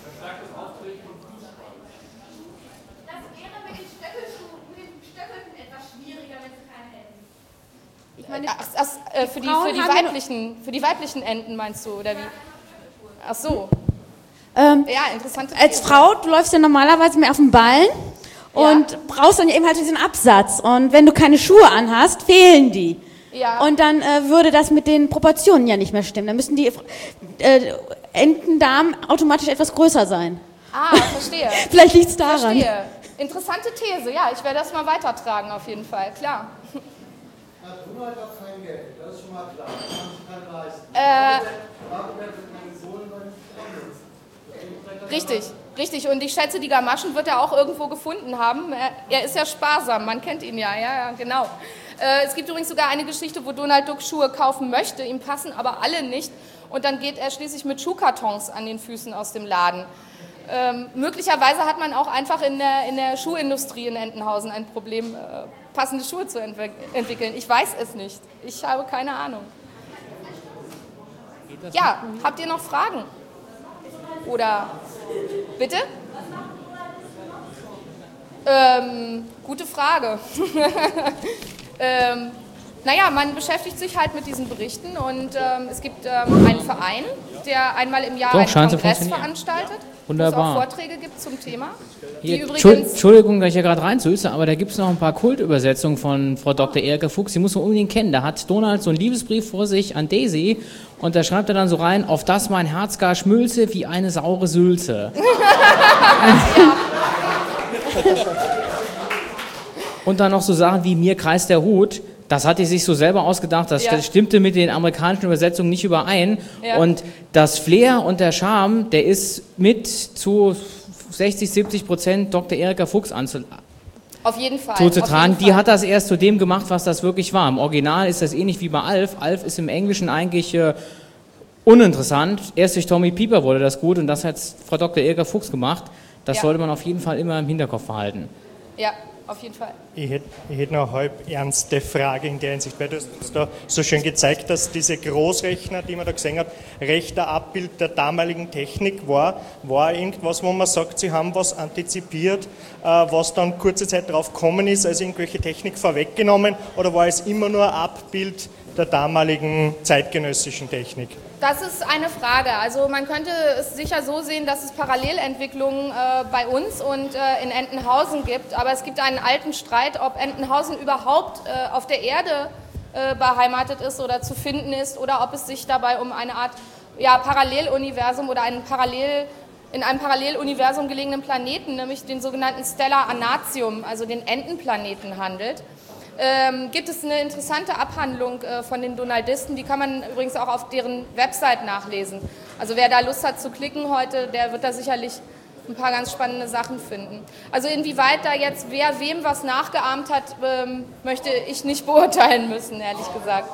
Das wäre mit den Stöckelschuhen, mit den Stöckeln etwas schwieriger, wenn sie keine hätten. Ich meine, ach, ach, äh, für, die, für, die weiblichen, für die weiblichen Enten meinst du, oder wie? Ach so. Ähm, ja, interessante Als Frau, du läufst ja normalerweise mehr auf dem Ballen. Und ja. brauchst dann eben halt diesen Absatz. Und wenn du keine Schuhe anhast, fehlen die. Ja. Und dann äh, würde das mit den Proportionen ja nicht mehr stimmen. Dann müssen die äh, Entendarm automatisch etwas größer sein. Ah, verstehe. Vielleicht liegt es daran. Verstehe. Interessante These, ja. Ich werde das mal weitertragen auf jeden Fall, klar. Na, Donald hat kein Geld, das ist schon mal klar. Das kann sich keiner leisten. Äh, Warum werden keine Sohlen beim Richtig, richtig. Und ich schätze, die Gamaschen wird er auch irgendwo gefunden haben. Er, er ist ja sparsam, man kennt ihn ja, ja, ja, genau. Äh, es gibt übrigens sogar eine Geschichte, wo Donald Duck Schuhe kaufen möchte, ihm passen aber alle nicht. Und dann geht er schließlich mit Schuhkartons an den Füßen aus dem Laden. Ähm, möglicherweise hat man auch einfach in der, in der Schuhindustrie in Entenhausen ein Problem, äh, passende Schuhe zu entwick- entwickeln. Ich weiß es nicht. Ich habe keine Ahnung. Ja, habt ihr noch Fragen? Oder, bitte? Ähm, gute Frage. ähm, naja, man beschäftigt sich halt mit diesen Berichten und ähm, es gibt ähm, einen Verein, der einmal im Jahr Doch, einen scheint zu Kongress funktionieren. veranstaltet, Wunderbar. wo es auch Vorträge gibt zum Thema. Die Hier, übrigens Entschuldigung, dass ich ja gerade reinsüße, aber da gibt es noch ein paar Kultübersetzungen von Frau Doktor Erika Fuchs, die muss man unbedingt kennen. Da hat Donald so einen Liebesbrief vor sich an Daisy und da schreibt er dann so rein, auf das mein Herz gar schmülze wie eine saure Sülze. ja. Und dann noch so Sachen wie mir kreist der Hut. Das hat die sich so selber ausgedacht, das ja. stimmte mit den amerikanischen Übersetzungen nicht überein. Ja. Und das Flair und der Charme, der ist mit zu sechzig, siebzig Prozent Doktor Erika Fuchs anzutragen. Auf jeden Fall. zuzutragen. Die hat das erst zu dem gemacht, was das wirklich war. Im Original ist das ähnlich wie bei Alf. Alf ist im Englischen eigentlich äh, uninteressant. Erst durch Tommy Pieper wurde das gut und das hat Frau Doktor Erika Fuchs gemacht. Das ja. sollte man auf jeden Fall immer im Hinterkopf behalten. Ja, auf jeden Fall. Ich hätte, ich hätte noch eine halb ernste Frage in der Hinsicht, weil du hast da so schön gezeigt, dass diese Großrechner, die man da gesehen hat, recht ein Abbild der damaligen Technik war. War irgendwas, wo man sagt, sie haben was antizipiert, was dann kurze Zeit darauf gekommen ist, also irgendwelche Technik vorweggenommen, oder war es immer nur ein Abbild der damaligen zeitgenössischen Technik? Das ist eine Frage. Also man könnte es sicher so sehen, dass es Parallelentwicklungen äh, bei uns und äh, in Entenhausen gibt, aber es gibt einen alten Streit, ob Entenhausen überhaupt äh, auf der Erde äh, beheimatet ist oder zu finden ist oder ob es sich dabei um eine Art ja, Paralleluniversum oder einen Parallel, in einem Paralleluniversum gelegenen Planeten, nämlich den sogenannten Stellar Anatium, also den Entenplaneten handelt. Ähm, gibt es eine interessante Abhandlung äh, von den Donaldisten, die kann man übrigens auch auf deren Website nachlesen. Also wer da Lust hat zu klicken heute, der wird da sicherlich ein paar ganz spannende Sachen finden. Also inwieweit da jetzt wer wem was nachgeahmt hat, ähm, möchte ich nicht beurteilen müssen, ehrlich gesagt.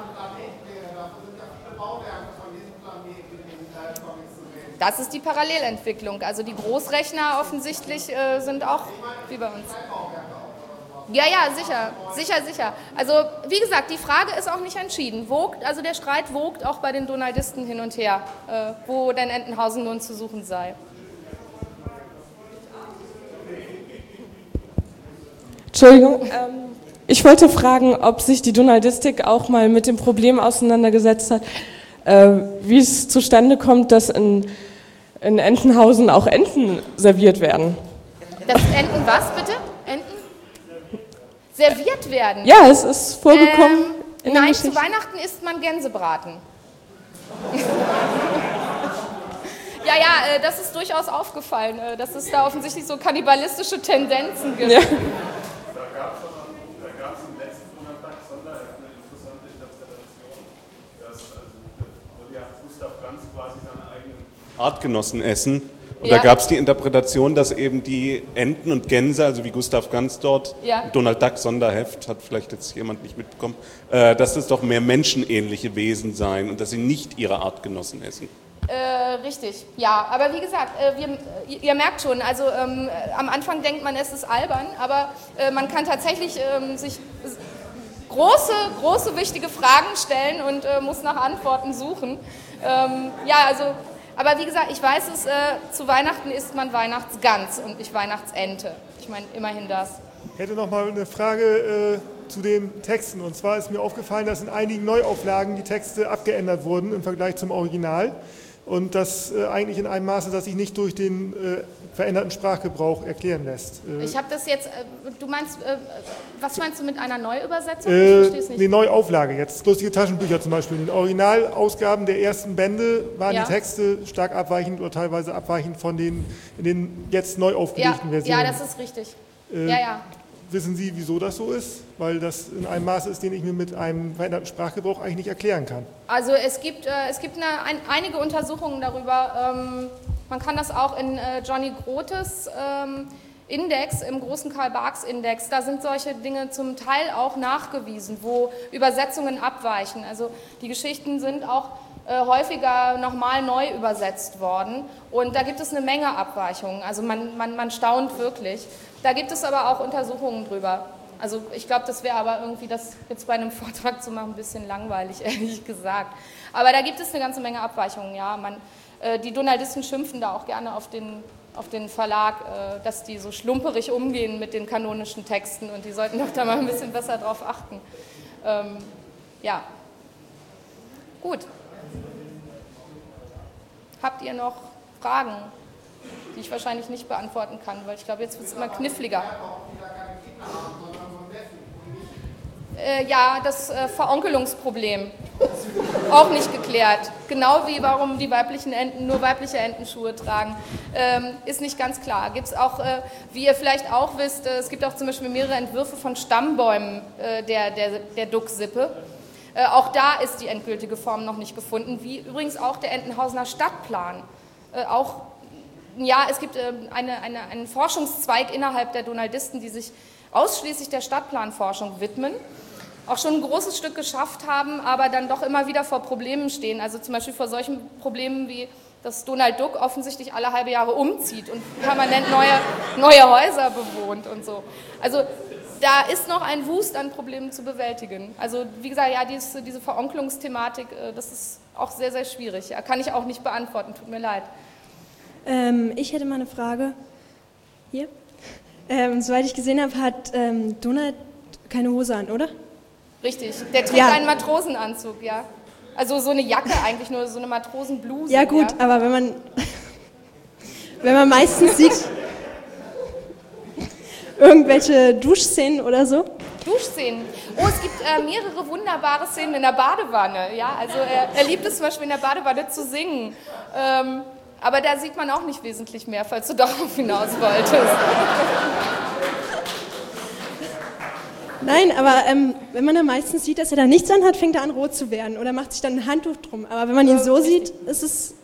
Das ist die Parallelentwicklung. Also die Großrechner offensichtlich äh, sind auch wie bei uns. Ja, ja, sicher, sicher, sicher. Also wie gesagt, die Frage ist auch nicht entschieden. Wogt, also der Streit wogt auch bei den Donaldisten hin und her, äh, wo denn Entenhausen nun zu suchen sei. Entschuldigung, ähm, ich wollte fragen, ob sich die Donaldistik auch mal mit dem Problem auseinandergesetzt hat, äh, wie es zustande kommt, dass in, in Entenhausen auch Enten serviert werden. Das Enten was bitte? Enten? Serviert werden? Ja, es ist vorgekommen. Ähm, nein, zu Weihnachten isst man Gänsebraten. ja, ja, äh, das ist durchaus aufgefallen, äh, dass es da offensichtlich so kannibalistische Tendenzen gibt. Ja. Da gab es im letzten Donnerstag Sonderheft eine interessante Interpretation, dass also, ja, Gustav Ganz quasi seine eigenen Artgenossen essen. Und ja. da gab es die Interpretation, dass eben die Enten und Gänse, also wie Gustav Ganz dort, ja. Donald Duck Sonderheft, hat vielleicht jetzt jemand nicht mitbekommen, äh, dass es doch mehr menschenähnliche Wesen seien und dass sie nicht ihre Artgenossen essen. Äh, richtig, ja, aber wie gesagt, äh, wir, ihr merkt schon, also ähm, am Anfang denkt man, es ist albern, aber äh, man kann tatsächlich ähm, sich große, große, wichtige Fragen stellen und äh, muss nach Antworten suchen. Ähm, ja, also... Aber wie gesagt, ich weiß es, äh, zu Weihnachten isst man Weihnachtsgans und nicht Weihnachtsente. Ich meine, immerhin das. Ich hätte noch mal eine Frage äh, zu den Texten. Und zwar ist mir aufgefallen, dass in einigen Neuauflagen die Texte abgeändert wurden im Vergleich zum Original. Und das äh, eigentlich in einem Maße, das sich nicht durch den äh, veränderten Sprachgebrauch erklären lässt. Äh, ich habe das jetzt, äh, du meinst, äh, was meinst du mit einer Neuübersetzung? Ich äh, verstehe es nicht. Eine Neuauflage jetzt, lustige Taschenbücher zum Beispiel. In den Originalausgaben der ersten Bände waren ja. die Texte stark abweichend oder teilweise abweichend von den, in den jetzt neu aufgelegten ja, Versionen. Ja, das ist richtig. Äh, ja, ja. Wissen Sie, wieso das so ist? Weil das in einem Maße ist, den ich mir mit einem veränderten Sprachgebrauch eigentlich nicht erklären kann. Also es gibt, äh, es gibt eine, ein, einige Untersuchungen darüber. Ähm, man kann das auch in äh, Johnny Grothes ähm, Index, im großen Karl-Barks-Index, da sind solche Dinge zum Teil auch nachgewiesen, wo Übersetzungen abweichen. Also die Geschichten sind auch äh, häufiger nochmal neu übersetzt worden und da gibt es eine Menge Abweichungen. Also man, man, man staunt wirklich. Da gibt es aber auch Untersuchungen drüber. Also ich glaube, das wäre aber irgendwie, das jetzt bei einem Vortrag zu machen, ein bisschen langweilig, ehrlich gesagt. Aber da gibt es eine ganze Menge Abweichungen, ja. Man, äh, die Donaldisten schimpfen da auch gerne auf den, auf den Verlag, äh, dass die so schlumperig umgehen mit den kanonischen Texten und die sollten doch da mal ein bisschen besser drauf achten. Ähm, ja, gut. Habt ihr noch Fragen, die ich wahrscheinlich nicht beantworten kann, weil ich glaube, jetzt wird es immer kniffliger. Äh, ja, das äh, Veronkelungsproblem. Auch nicht geklärt. Genau wie warum die weiblichen Enten nur weibliche Entenschuhe tragen. Ähm, ist nicht ganz klar. Gibt es auch, äh, wie ihr vielleicht auch wisst, äh, es gibt auch zum Beispiel mehrere Entwürfe von Stammbäumen äh, der, der, der Duck-Sippe. Äh, auch da ist die endgültige Form noch nicht gefunden, wie übrigens auch der Entenhausener Stadtplan. Äh, auch, ja, es gibt äh, eine, eine, einen Forschungszweig innerhalb der Donaldisten, die sich ausschließlich der Stadtplanforschung widmen, auch schon ein großes Stück geschafft haben, aber dann doch immer wieder vor Problemen stehen. Also zum Beispiel vor solchen Problemen wie, dass Donald Duck offensichtlich alle halbe Jahre umzieht und permanent neue, neue Häuser bewohnt und so. Also da ist noch ein Wust an Problemen zu bewältigen. Also wie gesagt, ja, diese, diese Veronkelungsthematik, das ist auch sehr, sehr schwierig. Ja, kann ich auch nicht beantworten, tut mir leid. Ähm, ich hätte mal eine Frage. Hier. Ähm, soweit ich gesehen habe, hat ähm, Donald keine Hose an, oder? Richtig, der trägt ja einen Matrosenanzug, ja. Also so eine Jacke eigentlich, nur so eine Matrosenbluse. Ja gut, ja. Aber wenn man, wenn man meistens sieht, irgendwelche Duschszenen oder so. Duschszenen. Oh, es gibt äh, mehrere wunderbare Szenen in der Badewanne, ja. Also er, er liebt es zum Beispiel in der Badewanne zu singen. Ähm, Aber da sieht man auch nicht wesentlich mehr, falls du darauf hinaus wolltest. Nein, aber ähm, wenn man dann meistens sieht, dass er da nichts anhat, fängt er an rot zu werden oder macht sich dann ein Handtuch drum. Aber wenn man ihn so sieht, ist es...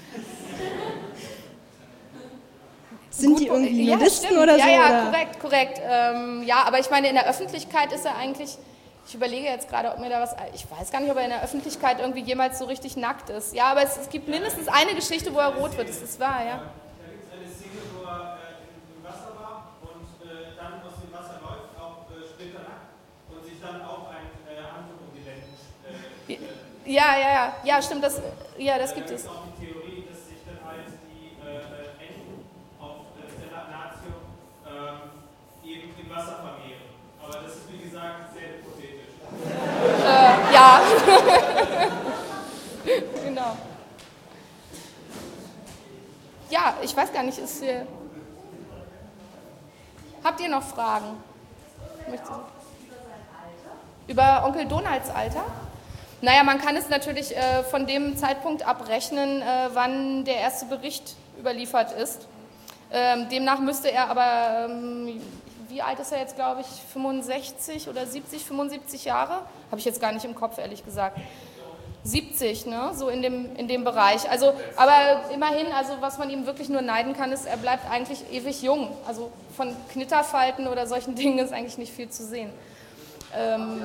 Sind Gut, die irgendwie ja, Nudisten stimmt. oder so? Ja, ja, oder? korrekt, korrekt. Ähm, ja, aber ich meine, in der Öffentlichkeit ist er eigentlich... Ich überlege jetzt gerade, ob mir da was... Ich weiß gar nicht, ob er in der Öffentlichkeit irgendwie jemals so richtig nackt ist. Ja, aber es, es gibt mindestens eine Geschichte, wo er rot wird. Das ist wahr, ja. Da gibt es eine Szene, wo er äh, im Wasser war und äh, dann aus dem Wasser läuft, auch äh, splitternackt und sich dann auch ein äh, Handtuch um die Lenden äh, Ja, ja, ja. Ja, stimmt, das, ja, das gibt es. Es gibt auch die Theorie, dass sich dann halt die äh, Enten auf der Stella Natio ähm, eben im Wasser vermehren. Aber das ist, wie gesagt, sehr hypothetisch. Äh, ja. Genau. Ja, ich weiß gar nicht, ist hier... Habt ihr noch Fragen? Über Onkel Donalds Alter? Naja, man kann es natürlich äh, von dem Zeitpunkt abrechnen, äh, wann der erste Bericht überliefert ist. Ähm, demnach müsste er aber... Ähm, wie alt ist er jetzt, glaube ich, fünfundsechzig oder siebzig, fünfundsiebzig Jahre? Habe ich jetzt gar nicht im Kopf, ehrlich gesagt. siebzig, ne? So in dem, in dem Bereich. Also, aber immerhin, also was man ihm wirklich nur neiden kann, ist, er bleibt eigentlich ewig jung. Also von Knitterfalten oder solchen Dingen ist eigentlich nicht viel zu sehen. Ähm,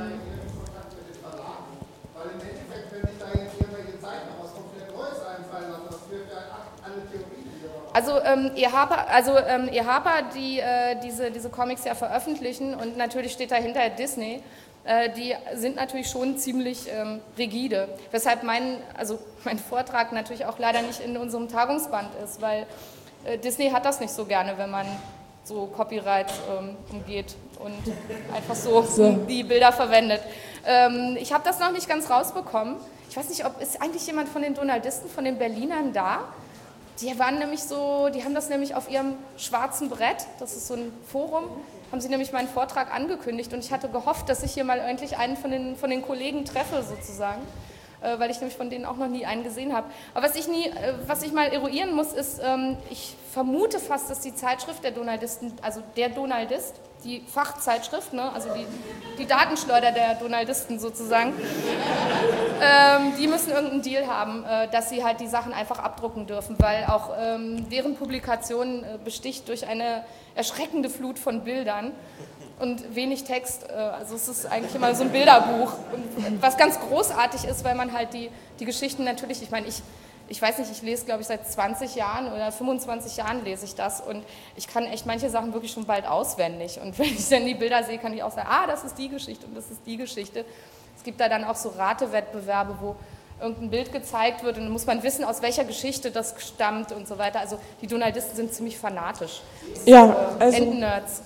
Weil im Endeffekt, wenn ich da jetzt irgendwelche Zeichen aus komplett Neues einfallen lasse, das wirft ja alle Theorien wieder. Also ähm, ihr Harper, also, ähm, ihr Harper die äh, diese, diese Comics ja veröffentlichen und natürlich steht dahinter Disney, äh, die sind natürlich schon ziemlich ähm, rigide. Weshalb mein, also mein Vortrag natürlich auch leider nicht in unserem Tagungsband ist, weil äh, Disney hat das nicht so gerne, wenn man so Copyright ähm, umgeht und einfach so, so die Bilder verwendet. Ähm, ich habe das noch nicht ganz rausbekommen. Ich weiß nicht, ob ist eigentlich jemand von den Donaldisten, von den Berlinern da? Die waren nämlich so, die haben das nämlich auf ihrem schwarzen Brett, das ist so ein Forum, haben sie nämlich meinen Vortrag angekündigt und ich hatte gehofft, dass ich hier mal endlich einen von den, von den Kollegen treffe sozusagen, äh, weil ich nämlich von denen auch noch nie einen gesehen habe. Aber was ich, nie, äh, was ich mal eruieren muss, ist, ähm, ich vermute fast, dass die Zeitschrift der Donaldisten, also der Donaldist, die Fachzeitschrift, ne, also die, die Datenschleuder der Donaldisten sozusagen, ähm, die müssen irgendeinen Deal haben, äh, dass sie halt die Sachen einfach abdrucken dürfen, weil auch ähm, deren Publikation äh, besticht durch eine erschreckende Flut von Bildern und wenig Text. Äh, also es ist eigentlich immer so ein Bilderbuch, und was ganz großartig ist, weil man halt die, die Geschichten natürlich, ich meine, ich Ich weiß nicht, ich lese, glaube ich, seit zwanzig Jahren oder fünfundzwanzig Jahren lese ich das und ich kann echt manche Sachen wirklich schon bald auswendig. Und wenn ich dann die Bilder sehe, kann ich auch sagen, ah, das ist die Geschichte und das ist die Geschichte. Es gibt da dann auch so Ratewettbewerbe, wo irgendein Bild gezeigt wird und dann muss man wissen, aus welcher Geschichte das stammt und so weiter. Also die Donaldisten sind ziemlich fanatisch. Das ja, ist, äh, also... Entennerds.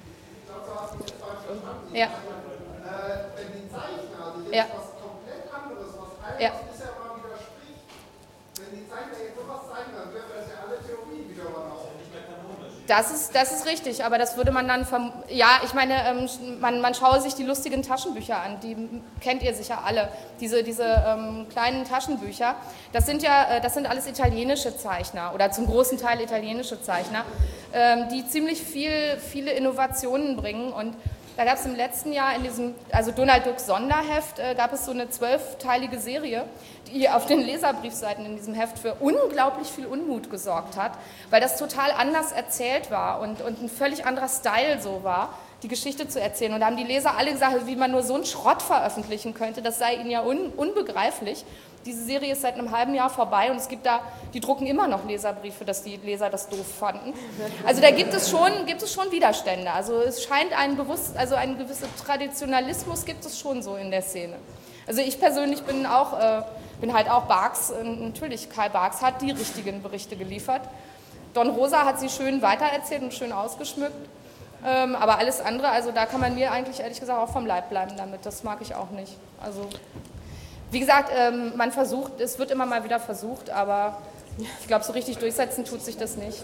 Ja. Wenn die Zeichner, also jetzt Ja. was komplett anderes, was all Ja. das bisher mal widerspricht, wenn die Zeichner jetzt sowas zeichnen, dann dürfen das ja alle Theorien wieder mal auf. Das ist, das ist richtig, aber das würde man dann, verm ja, ich meine, ähm, man, man schaue sich die lustigen Taschenbücher an, die kennt ihr sicher alle, diese, diese ähm, kleinen Taschenbücher, das sind ja, äh, das sind alles italienische Zeichner oder zum großen Teil italienische Zeichner, ähm, die ziemlich viel, viele Innovationen bringen und da gab es im letzten Jahr in diesem, also Donald Ducks Sonderheft, äh, gab es so eine zwölfteilige Serie, die auf den Leserbriefseiten in diesem Heft für unglaublich viel Unmut gesorgt hat, weil das total anders erzählt war und, und ein völlig anderer Style so war, die Geschichte zu erzählen. Und da haben die Leser alle gesagt, wie man nur so einen Schrott veröffentlichen könnte, das sei ihnen ja un, unbegreiflich. Diese Serie ist seit einem halben Jahr vorbei und es gibt da, die drucken immer noch Leserbriefe, dass die Leser das doof fanden. Also da gibt es schon, gibt es schon Widerstände. Also es scheint ein bewusst, also ein gewisser Traditionalismus gibt es schon so in der Szene. Also ich persönlich bin auch, äh, bin halt auch Barks, äh, natürlich Karl Barks hat die richtigen Berichte geliefert. Don Rosa hat sie schön weitererzählt und schön ausgeschmückt. Ähm, aber alles andere, also da kann man mir eigentlich ehrlich gesagt auch vom Leib bleiben damit. Das mag ich auch nicht. Also wie gesagt, ähm, man versucht, es wird immer mal wieder versucht, aber ich glaube, so richtig durchsetzen tut sich das nicht.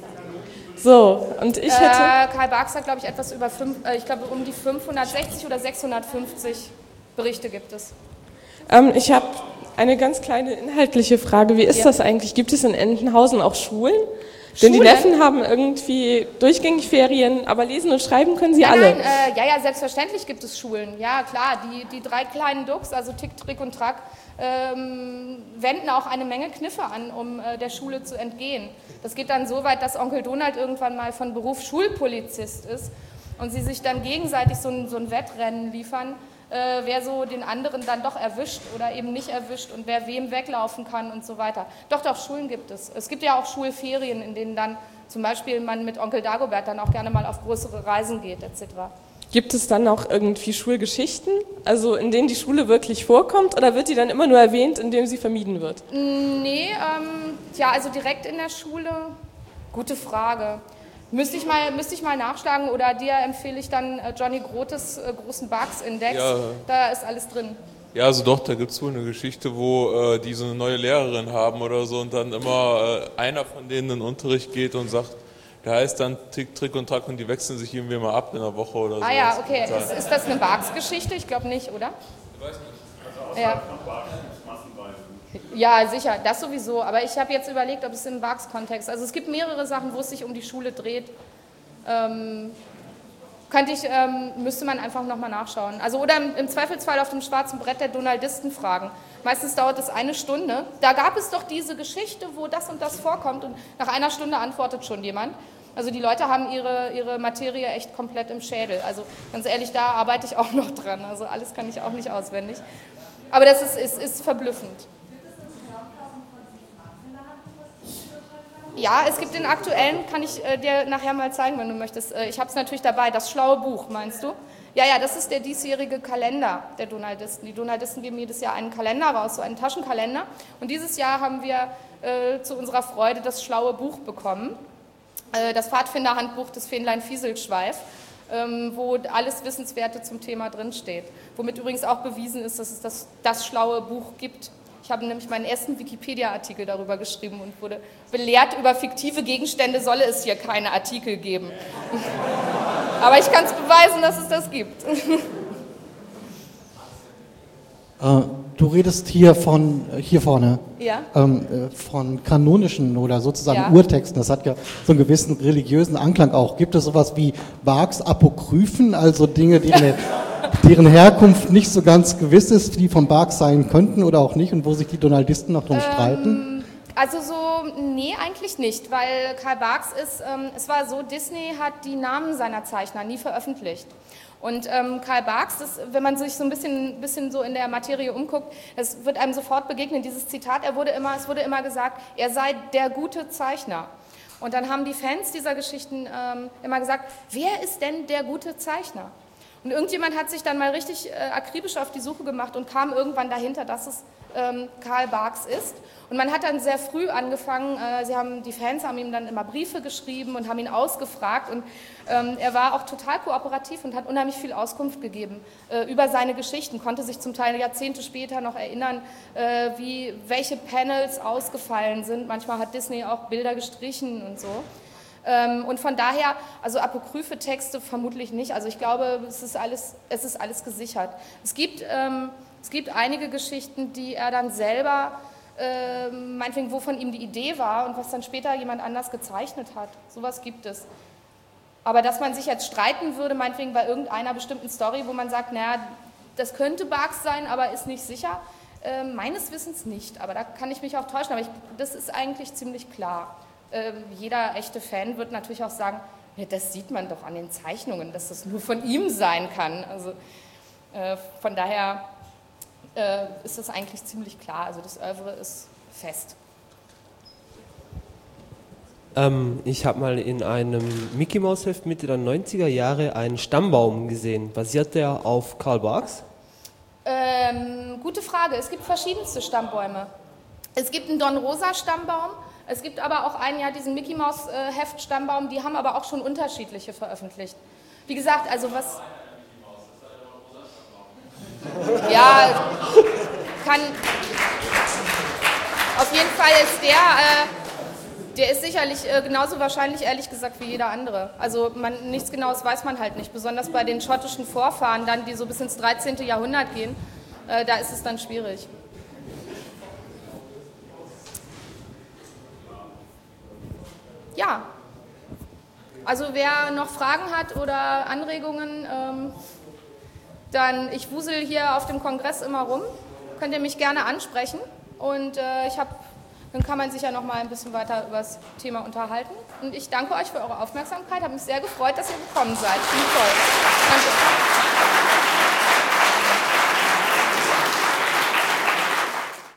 So, und ich hätte... Äh, Karl Barks hat, glaube ich, etwas über, fünf, äh, ich glaube, um die fünfhundertsechzig oder sechshundertfünfzig Berichte gibt es. Ähm, ich habe eine ganz kleine inhaltliche Frage. Wie ist ja. das eigentlich? Gibt es in Entenhausen auch Schulen? Denn die Neffen haben irgendwie durchgängig Ferien, aber lesen und schreiben können sie nein, alle. Nein, äh, ja, ja, selbstverständlich gibt es Schulen. Ja, klar, die, die drei kleinen Ducks, also Tick, Trick und Track, ähm, wenden auch eine Menge Kniffe an, um äh, der Schule zu entgehen. Das geht dann so weit, dass Onkel Donald irgendwann mal von Beruf Schulpolizist ist und sie sich dann gegenseitig so ein, so ein Wettrennen liefern, äh, wer so den anderen dann doch erwischt oder eben nicht erwischt und wer wem weglaufen kann und so weiter. Doch, doch, Schulen gibt es. Es gibt ja auch Schulferien, in denen dann zum Beispiel man mit Onkel Dagobert dann auch gerne mal auf größere Reisen geht, et cetera. Gibt es dann auch irgendwie Schulgeschichten, also in denen die Schule wirklich vorkommt, oder wird die dann immer nur erwähnt, indem sie vermieden wird? Nee, ähm, ja, also direkt in der Schule, gute Frage. Müsste ich mal, müsste ich mal nachschlagen oder dir empfehle ich dann äh, Johnny Grotes äh, großen Barks-Index, ja. Da ist alles drin. Ja, also doch, da gibt es wohl eine Geschichte, wo äh, die so eine neue Lehrerin haben oder so und dann immer äh, einer von denen in den Unterricht geht und sagt, der heißt dann Tick, Trick und Track und die wechseln sich irgendwie mal ab in einer Woche oder so. Ah ja, okay. Ist, ist das eine Barks-Geschichte? Ich glaube nicht, oder? Ich weiß nicht. Also ja. Ja, sicher, das sowieso. Aber ich habe jetzt überlegt, ob es im Barks-Kontext, also es gibt mehrere Sachen, wo es sich um die Schule dreht. Ähm, könnte ich, ähm, müsste man einfach nochmal nachschauen. Also oder im, im Zweifelsfall auf dem schwarzen Brett der Donaldisten fragen. Meistens dauert es eine Stunde. Da gab es doch diese Geschichte, wo das und das vorkommt und nach einer Stunde antwortet schon jemand. Also die Leute haben ihre, ihre Materie echt komplett im Schädel. Also ganz ehrlich, da arbeite ich auch noch dran. Also alles kann ich auch nicht auswendig. Aber das ist, ist, ist verblüffend. Ja, es gibt den aktuellen, kann ich äh, dir nachher mal zeigen, wenn du möchtest. Äh, ich habe es natürlich dabei, das schlaue Buch, meinst du? Ja, ja, das ist der diesjährige Kalender der Donaldisten. Die Donaldisten geben jedes Jahr einen Kalender raus, so einen Taschenkalender. Und dieses Jahr haben wir äh, zu unserer Freude das schlaue Buch bekommen, äh, das Pfadfinderhandbuch des Fähnlein Fieselschweif, ähm, wo alles Wissenswerte zum Thema drinsteht. Womit übrigens auch bewiesen ist, dass es das, das schlaue Buch gibt. Ich habe nämlich meinen ersten Wikipedia-Artikel darüber geschrieben und wurde belehrt, über fiktive Gegenstände solle es hier keine Artikel geben. Aber ich kann es beweisen, dass es das gibt. Äh, du redest hier von, hier vorne, ja? ähm, von kanonischen oder sozusagen ja. Urtexten. Das hat ja so einen gewissen religiösen Anklang auch. Gibt es sowas wie Barks Apokryphen, also Dinge, die eine deren Herkunft nicht so ganz gewiss ist, die von Barks sein könnten oder auch nicht und wo sich die Donaldisten noch drum ähm, streiten? Also so, nee, eigentlich nicht, weil Karl Barks ist, ähm, es war so, Disney hat die Namen seiner Zeichner nie veröffentlicht. Und ähm, Karl Barks, das, wenn man sich so ein bisschen, bisschen so in der Materie umguckt, das wird einem sofort begegnen, dieses Zitat, er wurde immer, es wurde immer gesagt, er sei der gute Zeichner. Und dann haben die Fans dieser Geschichten ähm, immer gesagt, wer ist denn der gute Zeichner? Und irgendjemand hat sich dann mal richtig äh, akribisch auf die Suche gemacht und kam irgendwann dahinter, dass es ähm, Karl Barks ist. Und man hat dann sehr früh angefangen, äh, sie haben, die Fans haben ihm dann immer Briefe geschrieben und haben ihn ausgefragt. Und ähm, er war auch total kooperativ und hat unheimlich viel Auskunft gegeben äh, über seine Geschichten, konnte sich zum Teil Jahrzehnte später noch erinnern, äh, wie, welche Panels ausgefallen sind. Manchmal hat Disney auch Bilder gestrichen und so. Ähm, und von daher, also apokryphe Texte vermutlich nicht. Also ich glaube, es ist alles, es ist alles gesichert. Es gibt, ähm, es gibt einige Geschichten, die er dann selber, äh, meinetwegen, wo von ihm die Idee war und was dann später jemand anders gezeichnet hat. Sowas gibt es. Aber dass man sich jetzt streiten würde, meinetwegen bei irgendeiner bestimmten Story, wo man sagt, naja, das könnte Barks sein, aber ist nicht sicher, äh, meines Wissens nicht. Aber da kann ich mich auch täuschen. Aber ich, das ist eigentlich ziemlich klar. Äh, jeder echte Fan wird natürlich auch sagen, ja, das sieht man doch an den Zeichnungen, dass das nur von ihm sein kann. Also äh, von daher äh, ist das eigentlich ziemlich klar. Also das Oeuvre ist fest. Ähm, ich habe mal in einem Mickey Mouse Heft Mitte der neunziger Jahre einen Stammbaum gesehen. Basiert der auf Karl Barks? Ähm, gute Frage. Es gibt verschiedenste Stammbäume. Es gibt einen Don Rosa Stammbaum. Es gibt aber auch einen, ja, diesen Mickey Mouse äh, Heft Stammbaum, die haben aber auch schon unterschiedliche veröffentlicht. Wie gesagt, also was... Ja, kann... Auf jeden Fall ist der, äh, der ist sicherlich äh, genauso wahrscheinlich, ehrlich gesagt, wie jeder andere. Also man, nichts Genaues weiß man halt nicht, besonders bei den schottischen Vorfahren, dann, die so bis ins dreizehnte Jahrhundert gehen, äh, da ist es dann schwierig. Ja, also wer noch Fragen hat oder Anregungen, ähm, dann, ich wusel hier auf dem Kongress immer rum, könnt ihr mich gerne ansprechen und äh, ich hab, dann kann man sich ja noch mal ein bisschen weiter über das Thema unterhalten. Und ich danke euch für eure Aufmerksamkeit, habe mich sehr gefreut, dass ihr gekommen seid. Toll. Danke.